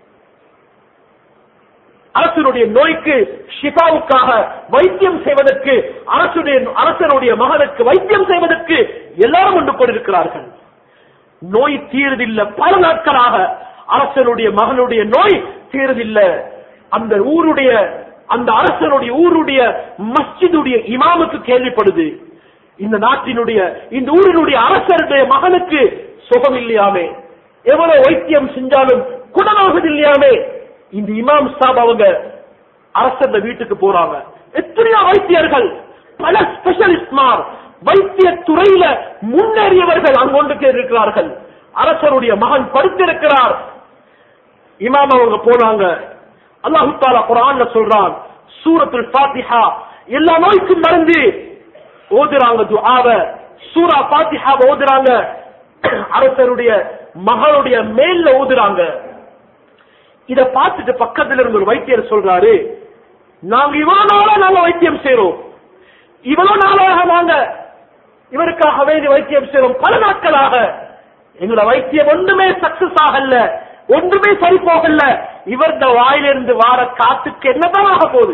அரசனுடைய நோய்க்கு ஷிஃபாவுக்காக வைத்தியம் செய்வதற்கு, அரசுடைய அரசனுடைய மகனுக்கு வைத்தியம் செய்வதற்கு எல்லாரும் ஒன்று கொண்டிருக்கிறார்கள். நோய் தீர்தில்லை. பல நாட்களாக அரசனுடைய மகனுடைய நோய் தீர்தில்லை. அந்த ஊருடைய அந்த அரசனுடைய ஊருடைய மஸ்ஜிதுடைய இமாமுக்கு கேள்விப்படுது, இந்த நாட்டினுடைய இந்த ஊரினுடைய அரசருடைய மகனுக்கு சுகம் இல்லையாமே, எவ்வளவு வைத்தியம் செஞ்சாலும் குணமாகுது இல்லையாமே. இந்த இமாம் சாப் அவங்க அரசர் வீட்டுக்கு போறாங்க. எத்தனையோ வைத்தியர்கள், பல ஸ்பெஷலிஸ்ட்மார், வைத்திய துறையில முன்னேறியவர்கள் அங்கொண்டு இருக்கிறார்கள். அரசருடைய மகன் படுத்திருக்கிறார். இமாம் அவங்க போனாங்க. அல்லாஹ் தஆலா குர்ஆன்ல சொல்றான், சூரத்துல் ஃபாத்திஹா எல்லா நோய்க்கும் மருந்து ஓதுறாங்க. துஆவ சூரா ஃபாத்திஹா ஓதுறாங்க. அரசருடைய மகனுடைய மேல்ல ஓதுறாங்க. இத பார்த்துட்டு பக்கத்துல இருந்த ஒரு வைத்தியர் சொல்றாரு, நாங்க இவ்வளவு நாளா நாங்க வைத்தியம் செய்யறோம், இவ்வளவு நாளாக நாங்க இவருக்காக வேண்டி வைத்தியம் செய்யறோம், பல நாட்களாக எங்களோட வைத்தியம் ஒன்றுமே சக்சஸ் ஆகல, ஒன்றுமே சரி போகல. இவர்த வாயிலிருந்து வார காத்துக்கு என்னதான் ஆக போகுது?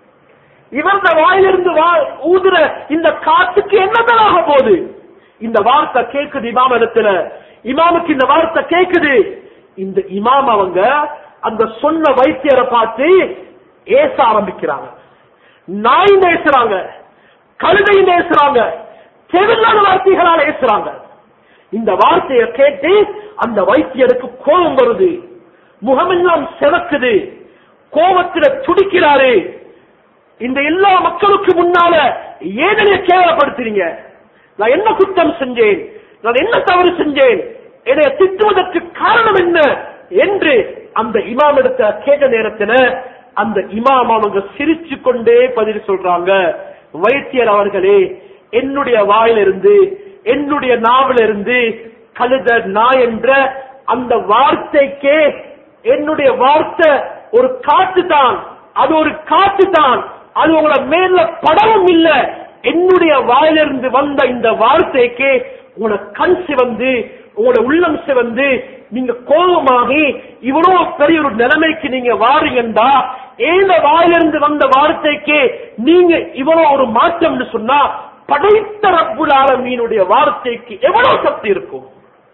இவர்த வாயிலிருந்து ஊதுற இந்த காத்துக்கு என்னதான் ஆக போகுது? இந்த வார்த்தை கேக்குது இமாம் இடத்துல. இமாமுக்கு இந்த வார்த்தை கேக்குது. இந்த இமாம் அவங்க அந்த சொன்ன வைத்தியரை பார்த்து ஏச ஆரம்பிக்கிறாங்க. நாய் நேசுறாங்க, கழுதை நேசுறாங்க, செவில்லாத வார்த்தைகளால் ஏசுறாங்க. இந்த வார்த்தையை கேட்டு அந்த வைத்தியருக்கு கோபம் வருது, முகமெல்லாம் செவக்குது, கோபத்தில துடிக்கிறாரு. இந்த எல்லா மக்களுக்கு முன்னால ஏதனைய கேவலப்படுத்துறீங்க, நான் என்ன குற்றம் செஞ்சேன், நான் என்ன தவறு செஞ்சேன், என்னை திட்டுவதற்கு காரணம் என்ன என்று அந்த இமாம் எடுத்த கேட்ட நேரத்தில் அந்த இமாம் அவங்க சிரிச்சு கொண்டே பதில் சொல்றாங்க, வைத்தியர் அவர்களே, என்னுடைய வாயிலிருந்து, என்னுடைய நாவிலிருந்து கழுத நாய் என்ற அந்த வார்த்தைக்கே என்னுடைய வார்த்தை ஒரு காற்று தான், அது ஒரு காற்று தான், அது உங்களோட மேல படவும் இல்லை. என்னுடைய வாயிலிருந்து வந்த இந்த வார்த்தைக்கு உங்களோட கண் சிவந்து, உங்களோட உள்ளம் சிவந்து, நீங்க கோபமாகி இவ்வளவு பெரிய ஒரு நிலைமைக்கு நீங்க வாரீங்கண்டா, ஏந்த வாயிலிருந்து வந்த வார்த்தைக்கு நீங்க இவ்வளவு ஒரு மாற்றம் சொன்னா, படைத்த ரப்புல் ஆலமீனுடைய வார்த்தைக்கு எவ்வளவு சக்தி இருக்கும்?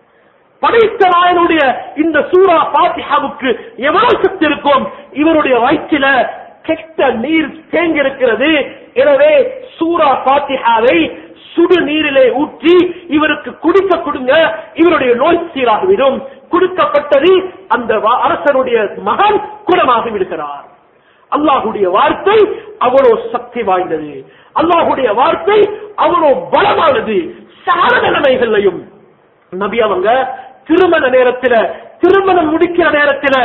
படைத்த நாயனுடைய இந்த சூரா ஃபாத்திஹாவுக்கு எவ்வளவு சக்தி இருக்கும்? இவருடைய வயிற்றில கெட்ட நீர் தேங்கி இருக்கிறது. எனவே சூரா ஃபாத்திஹாவை சுடு நீரிலே ஊற்றி இவருக்கு குடிக்க கொடுங்க, இவருடைய நோய் சீராகிவிடும். கொடுக்கப்பட்டது, அந்த அரசனுடைய மகன் குணமாகி விடுகிறார். அல்லாஹுடைய வார்த்தை அவ்வளவு சக்தி வாய்ந்தது, அல்லாஹுடைய வார்த்தை அவ்வளவு பலமானது. சார நிலைமைகளையும் நபி அவங்க திருமண நேரத்தில், திருமணம் முடிக்கிற நேரத்தில்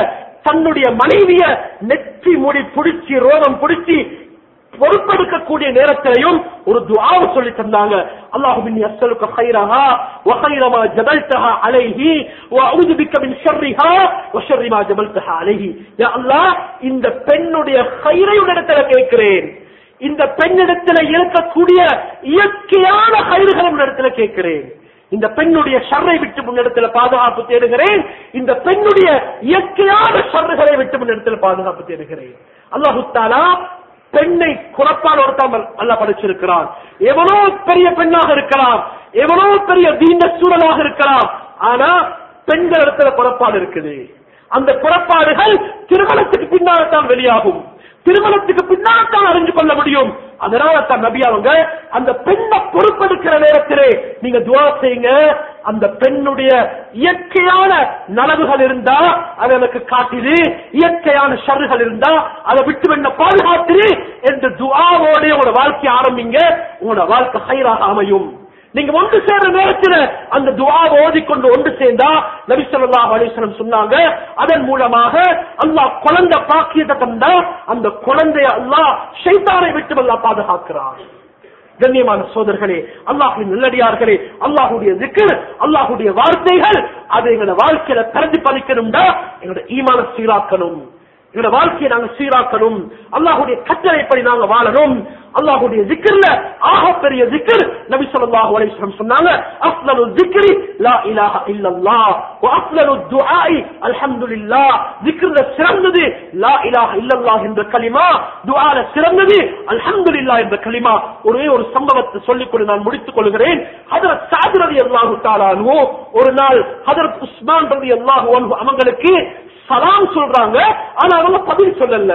தன்னுடைய மனைவிய நெற்றி முடி பிடிச்சி ரோமம் பிடிச்சி பொறுப்பெடுக்கக்கூடிய நேரத்திலையும் ஒரு துஆவை சொல்லி தந்தாங்க. அல்லாஹும்மி அஸ்அலுக கைரஹா வ கைர மா ஜபல்தஹா அலைஹி வ அஊது பிக மின் ஷர்ரிஹா வ ஷர்ரி மா ஜபல்தஹா அலைஹி. யா அல்லாஹ், இந்த பெண்ணுடைய கைரை உன்னிடத்தில் கேட்கிறேன், இந்த பெண்ணிடத்தில் இருக்கக்கூடிய இயற்கையான கைறுகளை உன்னிடத்தில் கேட்கிறேன், இந்த பெண்ணுடைய ஷர்ரை விட்டு முன்னிடத்தில் பாதுகாப்பு தேடுகிறேன், இந்த பெண்ணுடைய இயற்கையான ஷர்றுகளை விட்டு முன்னிடத்தில் பாதுகாப்பு தேடுகிறேன். அல்லாஹு தஆலா பெண்ணை குறப்பால் ஒருத்தம் அல்ல படைச்சிருக்கிறான். எவ்வளோ பெரிய பெண்ணாக இருக்கலாம், எவ்வளோ பெரிய தீண்ட சூழலாக இருக்கலாம், ஆனா பெண்கள் இடத்துல குறப்பாடு இருக்குது. அந்த குறப்பாடுகள் திருமணத்துக்கு பின்னால்தான் வெளியாகும், திருமணத்துக்கு பின்னால்தான் அறிஞ்சு கொள்ள முடியும். அதனால தான் நபி அவங்க அந்த பெண்ணை பொறுப்பெடுக்கிற நேரத்திலே நீங்க துஆ செய்யுங்க, அந்த பெண்ணுடைய இயற்கையான நலவுகள் இருந்தா அதை எனக்கு காட்டுது, இயற்கையான ஷர்றுகள் இருந்தா அதை விட்டு என்ன பாதுகாத்துரு என்று துஆவோட உங்களோட வாழ்க்கை ஆரம்பிங்க. உங்களோட வாழ்க்கை ஹைராக அமையும். நீங்க ஒன்று சேர்ற நேரத்தில் அந்த துஆவை ஓதிக்கொண்டு ஒன்று சேர்ந்தா நபி ஸல்லல்லாஹு அலைஹி வஸல்லம் சொன்னாங்க, அதன் மூலமாக அல்லாஹ் குழந்தை பாக்கியத்தை தந்தா அந்த குழந்தைய அல்லாஹ் ஷைத்தானை விட்டு அல்லாஹ் பாதுகாக்கிறான். கண்ணியமான சோதர்களே, அல்லாஹ்வின் நல்லடியார்களே, அல்லாஹ்வுடைய ஸிக்ர், அல்லாஹ்வுடைய வார்த்தைகள் அது எங்களோட வாழ்க்கையில பிரதிபலிக்கணும்னா எங்களோட ஈமானை சீராக்கணும், எங்களோட வாழ்க்கையை நாங்க சீராக்கணும், அல்லாஹ்வுடைய கட்டளைப்படி நாங்க வாழணும். அல்லாஹ்வுடைய ஸிக்ர்ல ஆக பெரிய ஸிக்ர் நபி ஸல்லல்லாஹு அலைஹி வஸல்லம் சொன்னாங்க, அஃலலு ஸிக்ரி லா இலாஹா இல்லல்லாஹ் வ அஃலலு துஆஇ அல்ஹம்துலில்லாஹ். ஸிக்ர்ல சிறந்தது லா இலாஹா இல்லல்லாஹ் என்ற கலிமா, துஆல சிறந்தது அல்ஹம்துலில்லாஹ் என்ற கலிமா. ஒரே ஒரு சம்பவத்தை சொல்லிக்கொண்டு நான் முடித்துக் கொள்கிறேன். ஹஜ்ரத் சஅத் ரலியல்லாஹு தஆலா அன்ஹு ஒரு நாள் ஹஜ்ரத் உஸ்மான் ரலியல்லாஹு அன்ஹு அவங்களுக்கு சலாம் சொல்றாங்க, ஆனா அவங்க பதில் சொல்லல.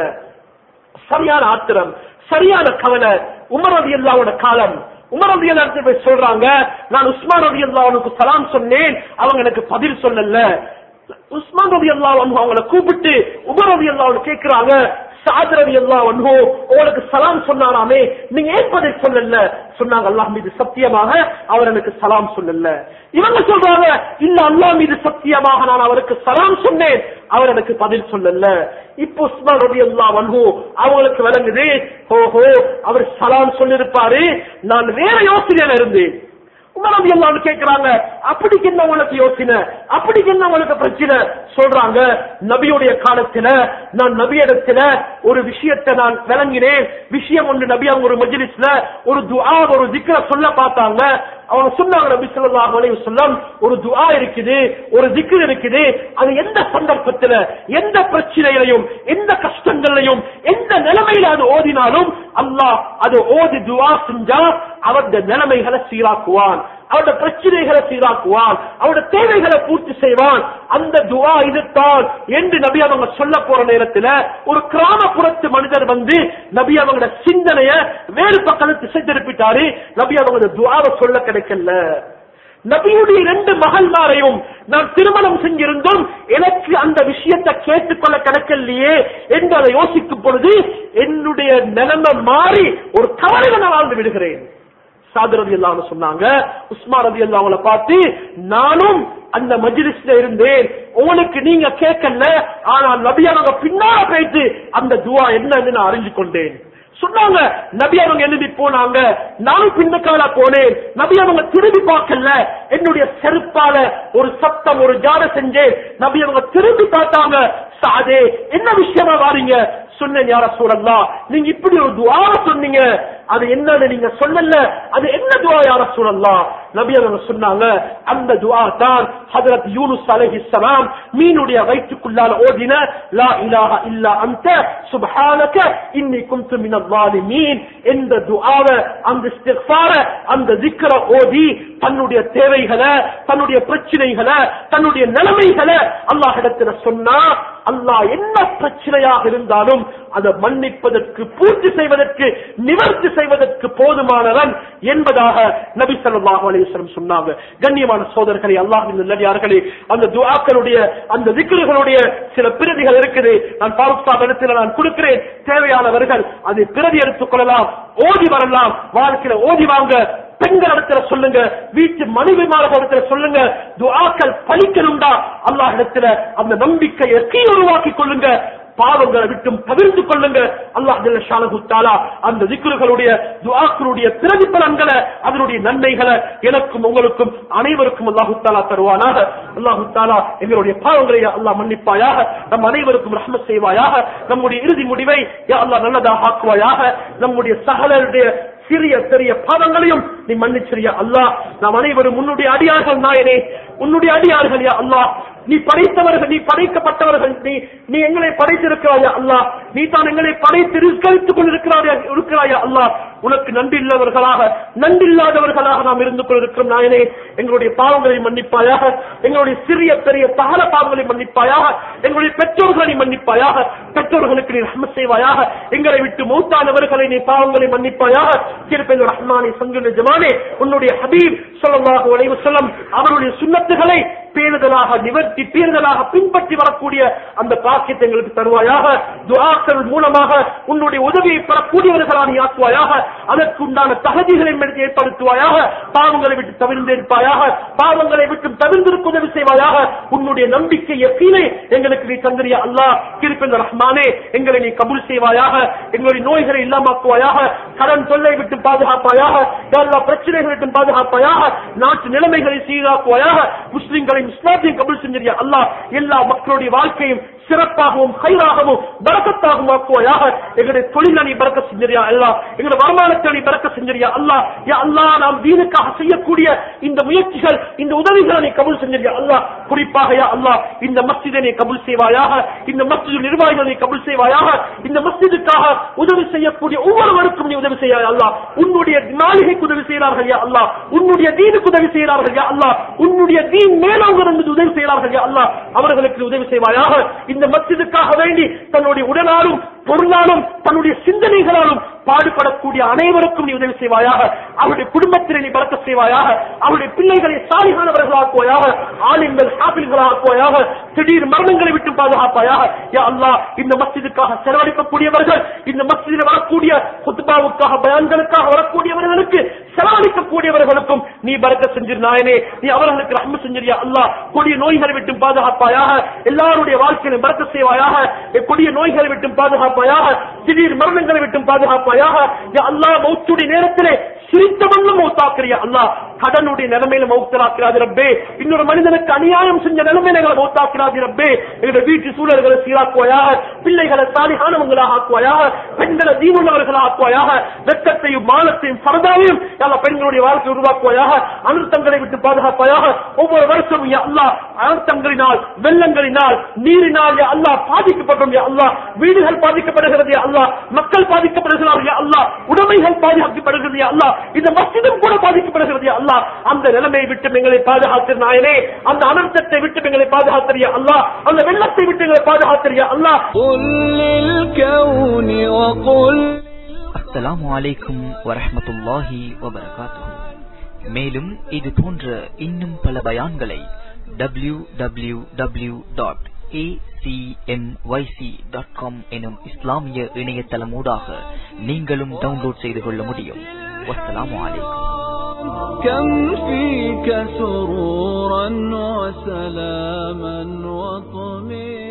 சரியான ஆத்திரம், சரியான கவலை. உமர் ரலியல்லாஹு காலம், உமர் ரலியல்லாஹு சொல்றாங்க, நான் உஸ்மான் ரலியல்லாஹுக்கு சலாம் சொன்னேன், அவங்க எனக்கு பதில் சொல்லல. உஸ்மான் ரலியல்லாஹு அன்ஹு அவங்களை கூப்பிட்டு உமர் ரலியல்லாஹு கேக்குறாங்க, சஅத் ரலியல்லாஹு அன்ஹு உங்களுக்கு சலாம் சொன்னாராமே, நீங்க ஏன் பதில் சொல்லல? சொன்னாங்க, அல்லாஹ் மீது சத்தியமாக அவர் எனக்கு சலாம் சொல்லல. இவங்க சொல்றாங்க, இல்ல அல்லாஹ் மீது சத்தியமாக நான் அவருக்கு சலாம் சொன்னேன், அவர் எனக்கு பதில் சொல்லல. இப்போ உஸ்மான் ரலியல்லாஹு அன்ஹு அவங்களுக்கு விளங்குது, ஓஹோ அவர் சலாம் சொல்லிருப்பாரு, நான் வேற யோசனையில இருந்தேன். உமர் ரலியல்லாஹு கேக்குறாங்க, அப்படிக்கு என்ன உங்களுக்கு யோசனை, அப்படிக்கு என்ன உங்களுக்கு பிரச்சனை? சொல்றாங்க, நபியுடைய காலத்துல நான் நபியிடத்துல ஒரு விஷயத்தை நான் விளங்கினேன். விஷயம் ஒன்று, நபி அவங்க ஒரு மஜ்லிஸ்ல ஒரு துஆ ஒரு ஸிக்ர சொல்ல பார்த்தாங்க. அவங்க சொன்னாங்க, நபி ஸல்லல்லாஹு அலைஹி வஸல்லம் ஒரு துஆ இருக்குது, ஒரு ஸிக்ர் இருக்குது, அது எந்த சந்தர்ப்பத்துல எந்த பிரச்சனையிலையும் எந்த கஷ்டங்களையும் எந்த நிலைமையில அது ஓதினாலும் அல்லாஹ் அது ஓதி துஆ செஞ்சா அவருடைய நிலைமைகளை சீராக்குவான், அவருடைய பிரச்சனைகளை சீராக்குவான், அவருடைய தேவைகளை பூர்த்தி செய்வான். அந்த துஆ இதுதான் என்று நபி அவங்க சொல்ல போற நேரத்தில் ஒரு கிராமப்புறத்து மனிதர் வந்து நபி அவங்களோட சிந்தனைய வேறு பக்கத்து திசை திருப்பிட்டாரு. நபி அவங்க துஆவை சொல்ல கிடைக்கல. நபியுடைய இரண்டு மகள்மாரையும் நான் திருமணம் செஞ்சிருந்தும் எனக்கு அந்த விஷயத்தை கேட்டுக்கொள்ள கிடைக்கலையே என்று அதை யோசிக்கும் பொழுது என்னுடைய நிலைமை மாறி ஒரு கவலையில நான் வாழ்ந்து விடுகிறேன். சாத் ரலியல்லாஹு சொன்னாங்க, உஸ்மான் ரலியல்லாஹு அவங்களை பார்த்து, நானும் அந்த மஜ்லிஸ்ல இருந்தேன், உங்களுக்கு நீங்க கேட்கல, ஆனால் நபி அவங்க பின்னால போயிட்டு அந்த துஆ என்னன்னு நான் அறிஞ்சு கொண்டேன். சொன்னாங்க, நபி அவங்க எழுதி போனாங்க, நானும் பின்னக்கால போனேன், நபி அவங்க திரும்பி பார்க்கல, என்னுடைய செருப்பால ஒரு சத்தம் ஒரு ஜாட செஞ்சேன், நபி அவங்க திரும்பி பார்த்தாங்க, சாதே என்ன விஷயமா வாரீங்க? சொன்னேன், யா ரசூலல்லாஹ் நீங்க இப்படி ஒரு துஆ சொன்னீங்க, அது என்னன்னு நீங்க சொல்லல, அது என்ன துஆ யா ரசூலல்லாஹ்? நபி அவங்க சொன்னாங்க, அந்த துஆ தான் ஹஜ்ரத் யூனுஸ் அலைஹிஸ்ஸலாம் மீனுடைய வயிற்றுக்குள்ளால ஓதின லா இலாஹா இல்லா அன்த சுப்ஹானக இன்னி குன்து மினல் ஸாலிமீன் என்ற துஆவை, அந்த இஸ்திக்ஃபார, அந்த ஸிக்ர ஓதி தன்னுடைய தேவைகளை, தன்னுடைய பிரச்சனைகளை, தன்னுடைய நிலைமைகளை அல்லாஹ்விடத்துல சொன்னா அல்லாஹ் என்ன பிரச்சனையாக இருந்தாலும் அதை மன்னிப்பதற்கு, பூர்த்தி செய்வதற்கு, நிவர்த்தி செய்வதற்கு போதுமானவன் என்பதாக நபி ஸல்லல்லாஹு அலைஹி வஸல்லம் சொன்னாங்க. கண்ணியமான சகோதரர்களே, அல்லாஹ்வின் நல்லடியார்களே, அந்த துஆக்களுடைய அந்த ஸிக்ருகளுடைய சில பிரதிகள் இருக்குது. நான் ஃபாரூக் சாஹிப் இடத்துல நான் கொடுக்கிறேன், தேவையானவர்கள் அதை பிரதி எடுத்துக் கொள்ளலாம், ஓதி வரலாம், வாழ்க்கையில ஓதி வாங்க. பெண்கள் இடத்துல சொல்லுங்க, வீட்டு மனைவிமார்கள் இடத்துல சொல்லுங்க. துஆக்கள் பலிக்கணும்டா அல்லாஹ் இடத்துல அந்த நம்பிக்கையை உருவாக்கி கொள்ளுங்க. பாவங்களை விட்டும் தவிர்த்து கொள்ளுங்க. அல்லாஹ் ஜல்ல ஷானஹு தஆலா அந்த திக்ருகளுடைய துஆக்களுடைய பிரதிபலன்களை அதனுடைய நன்மைகளை எனக்கும் உங்களுக்கும் அனைவருக்கும் அல்லாஹ் தஆலா தருவானாக. அல்லாஹ் தஆலா எங்களுடைய பாவங்களை அல்லாஹ் மன்னிப்பாயாக. நம் அனைவருக்கும் ரஹ்மத் செய்வாயாக. நம்முடைய இறுதி முடிவை யா அல்லாஹ் நல்லதாக ஆக்குவாயாக. நம்முடைய சகலருடைய சிறிய பெரிய பாவங்களையும் நீ மன்னிச்சிரியா அல்லாஹ். நாம் அனைவரும் உன்னுடைய அடியார்கள் நாயனே, உன்னுடைய அடியார்கள் யா அல்லாஹ். நீ படைத்தவர்கள், நீ படைக்கப்பட்டவர்கள், நீ நீ எங்களை படைத்திருக்கிறாயா அல்லாஹ். நீ தான் எங்களை படைத்து ரிஸ்கரித்துக் கொண்டிருக்கிறாயா இருக்கிறாயா அல்லாஹ். உனக்கு நன்றி இல்லவர்களாக நன்றி இல்லாதவர்களாக நாம் இருந்து கொண்டிருக்கிறோம் நாயனே. எங்களுடைய பாவங்களை மன்னிப்பாயாக. எங்களுடைய சிறிய பெரிய சகல பாவங்களை மன்னிப்பாயாக. எங்களுடைய பெற்றோர்களை மன்னிப்பாயாக. பெற்றோர்களுக்கு நீ ரஹ்மத் செய்வாயாக. எங்களை விட்டு மௌத்தானவர்களை நீ பாவங்களை மன்னிப்பாயாக. கிருபையுள்ள ரஹ்மானே, சங்குல் ஜமானே, உன்னுடைய ஹபீப் ஸல்லல்லாஹு அலைஹி வஸல்லம் அவருடைய சுன்னத்துகளை பேணுதலாக நிவர்த்தி பேணுதலாக பின்பற்றி வரக்கூடிய அந்த பாக்கியத்தை எங்களுக்கு தருவாயாக. துஆக்கள் மூலமாக உன்னுடைய உதவியை பெறக்கூடியவர்களாக நீ ஆக்குவாயாக. அதற்கு உண்டான தகுதிகளை ஏற்படுத்துவாயாக. பாவங்களை விட்டு தவிர்ந்திருப்பாயாக. பாவங்களை விட்டு தவிர்ந்திருக்க உதவி செய்வாயாக. உன்னுடைய நம்பிக்கை யக்கீனை எங்களுக்கு நீ தந்திரியா அல்லாஹ். கிருபையுள்ள ரஹ்மானே, எங்களை நீ கபூல் செய்வாயாக. எங்களுடைய நோய்களை இல்லாமக்குவாயாக. கடன் தொல்லை விட்டு பாதுகாப்பாயாக. எல்லா பிரச்சனைகளை விட்டு பாதுகாப்பாயாக. நாட்டு நிலைமைகளை சீராக்குவாயாக. முஸ்லிம்களை இஸ்லாத்தையும் கபூல் செஞ்சிரியா அல்லாஹ். எல்லா மக்களுடைய வாழ்க்கையும் சிறப்பாகவும் ஹைராகவும் பரக்கத்தாகவும் ஆக்குவாயாக. எங்களுடைய தொழிலை நீ பரக்கத் செஞ்சிரியா அல்லாஹ். எங்களுடைய வருமானத்தை நீ பரக்கத் செஞ்சிரியா அல்லாஹ். யா அல்லாஹ், நாம் தீனுக்காக செய்யக்கூடிய இந்த முயற்சிகள், இந்த உதவிகளை நீ கபூல் செஞ்சிரியா அல்லாஹ். குறிப்பாக யா அல்லாஹ், இந்த மஸ்ஜிதை நீ கபூல் செய்வாயாக. இந்த மஸ்ஜித் நிர்வாகிகளை நீ கபூல் செய்வாயாக. இந்த மஸ்ஜிதுக்காக உதவி செய்யக்கூடிய ஒவ்வொருவருக்கும் நீ உதவி செய்யா அல்லாஹ். உன்னுடைய மாளிகைக்கு உதவி செய்கிறார்கள் யா அல்லாஹ். உன்னுடைய தீனுக்கு உதவி செய்கிறார்கள் யா அல்லாஹ். உன்னுடைய தீன் மேலோங்க உதவி செய்கிறார்கள் யா அல்லாஹ். அவர்களுக்கு உதவி செய்வாயாக. இந்த மஸ்ஜிதுக்காக வேண்டி தன்னுடைய உடலாலும் பொருளாலும் தன்னுடைய சிந்தனைகளாலும் பாடுபடக்கூடிய அனைவருக்கும் நீ உதவி செய்வாயாக. அவருடைய குடும்பத்திலே நீ பறக்க செய்வாயாக. அவருடைய பிள்ளைகளை சாலிகானவர்களாக்குவாயாக. ஆலிம்கள் ஹாஃபில்களாக்குவாயாக. திடீர் மரணங்களை விட்டு பாதுகாப்பாயாக. யா அல்லாஹ், இந்த மஸ்ஜிதுக்காக செலவழிக்கக்கூடியவர்கள், இந்த மஸ்ஜிதில் வரக்கூடிய குத்பாவுக்காக பயான்களுக்காக வரக்கூடியவர்களுக்கு செலவழிக்கக்கூடியவர்களுக்கும் நீ பறக்க செஞ்சிரு நாயனே. நீ அவர்களுக்கு ரஹ்மத் செஞ்சிரியா அல்லாஹ். கொடிய நோய்களை விட்டு பாதுகாப்பாயாக. எல்லாருடைய வாழ்க்கையிலும் பறக்க செய்வாயாக. கொடிய நோய்களை விட்டு பாதுகாப்பாயாக. திடீர் மரணங்களை விட்டு பாதுகாப்பாயாக. யா அல்லாஹ், மௌத்துடைய நேரத்திலே சிரித்த வண்ணம் மௌத்தாக்குறியா அல்லாஹ். கடனுடைய நிலைமையில மௌத்தராக்கிறாது ரப்பே. இன்னொரு மனிதனுக்கு அநியாயம் செஞ்ச நிலைமையில எங்களை மௌத்தாக்கிறாது ரப்பே. எங்களுடைய வீட்டு சூழல்களை சீராக்குவாயாக. பிள்ளைகளை சாலிகானவங்களாக ஆக்குவாயாக. பெண்களை தீனுள்ளவர்களாக ஆக்குவாயாக. வெட்கத்தையும் மானத்தையும் பரதாவையும் எல்லா பெண்களுடைய வாழ்க்கை உருவாக்குவாயாக. அனர்த்தங்களை விட்டு பாதுகாப்பாயாக. ஒவ்வொரு வருஷமும் யா அல்லாஹ், அனர்த்தங்களினால், வெள்ளங்களினால், நீரினால் யா அல்லாஹ் பாதிக்கப்படும் யா அல்லாஹ். வீடுகள் பாதிக்கப்படுகிறது யா அல்லாஹ். மக்கள் பாதிக்கப்படுகிறார்கள் யா அல்லாஹ். உடைமைகள் பாதிக்கப்படுகிறது யா அல்லாஹ். இந்த மஸ்ஜிதும் கூட பாதிக்கப்படுகிறது யா அல்லாஹ். அந்த நிலைமையை விட்டு எங்களை பாதுகாத்து நாயனே. அந்த அனர்த்தத்தை விட்டு எங்களை பாதுகாத்து யா அல்லாஹ். அந்த வெள்ளத்தை விட்டு எங்களை பாதுகாத்து யா அல்லாஹ். அஸ்ஸலாமு அலைக்கும் வரஹ்மத்துல்லாஹி வபரகாத்துஹு. மேலும் இது போன்ற இன்னும் பல பயான்களை W W W dot A C M Y C dot com எனும் இஸ்லாமிய இணையதளமூடாக நீங்களும் டவுன்லோட் செய்து கொள்ள முடியும். வஸ்ஸலாமு அலைக்கும். كم فيك سرورا وسلاما وطمئنا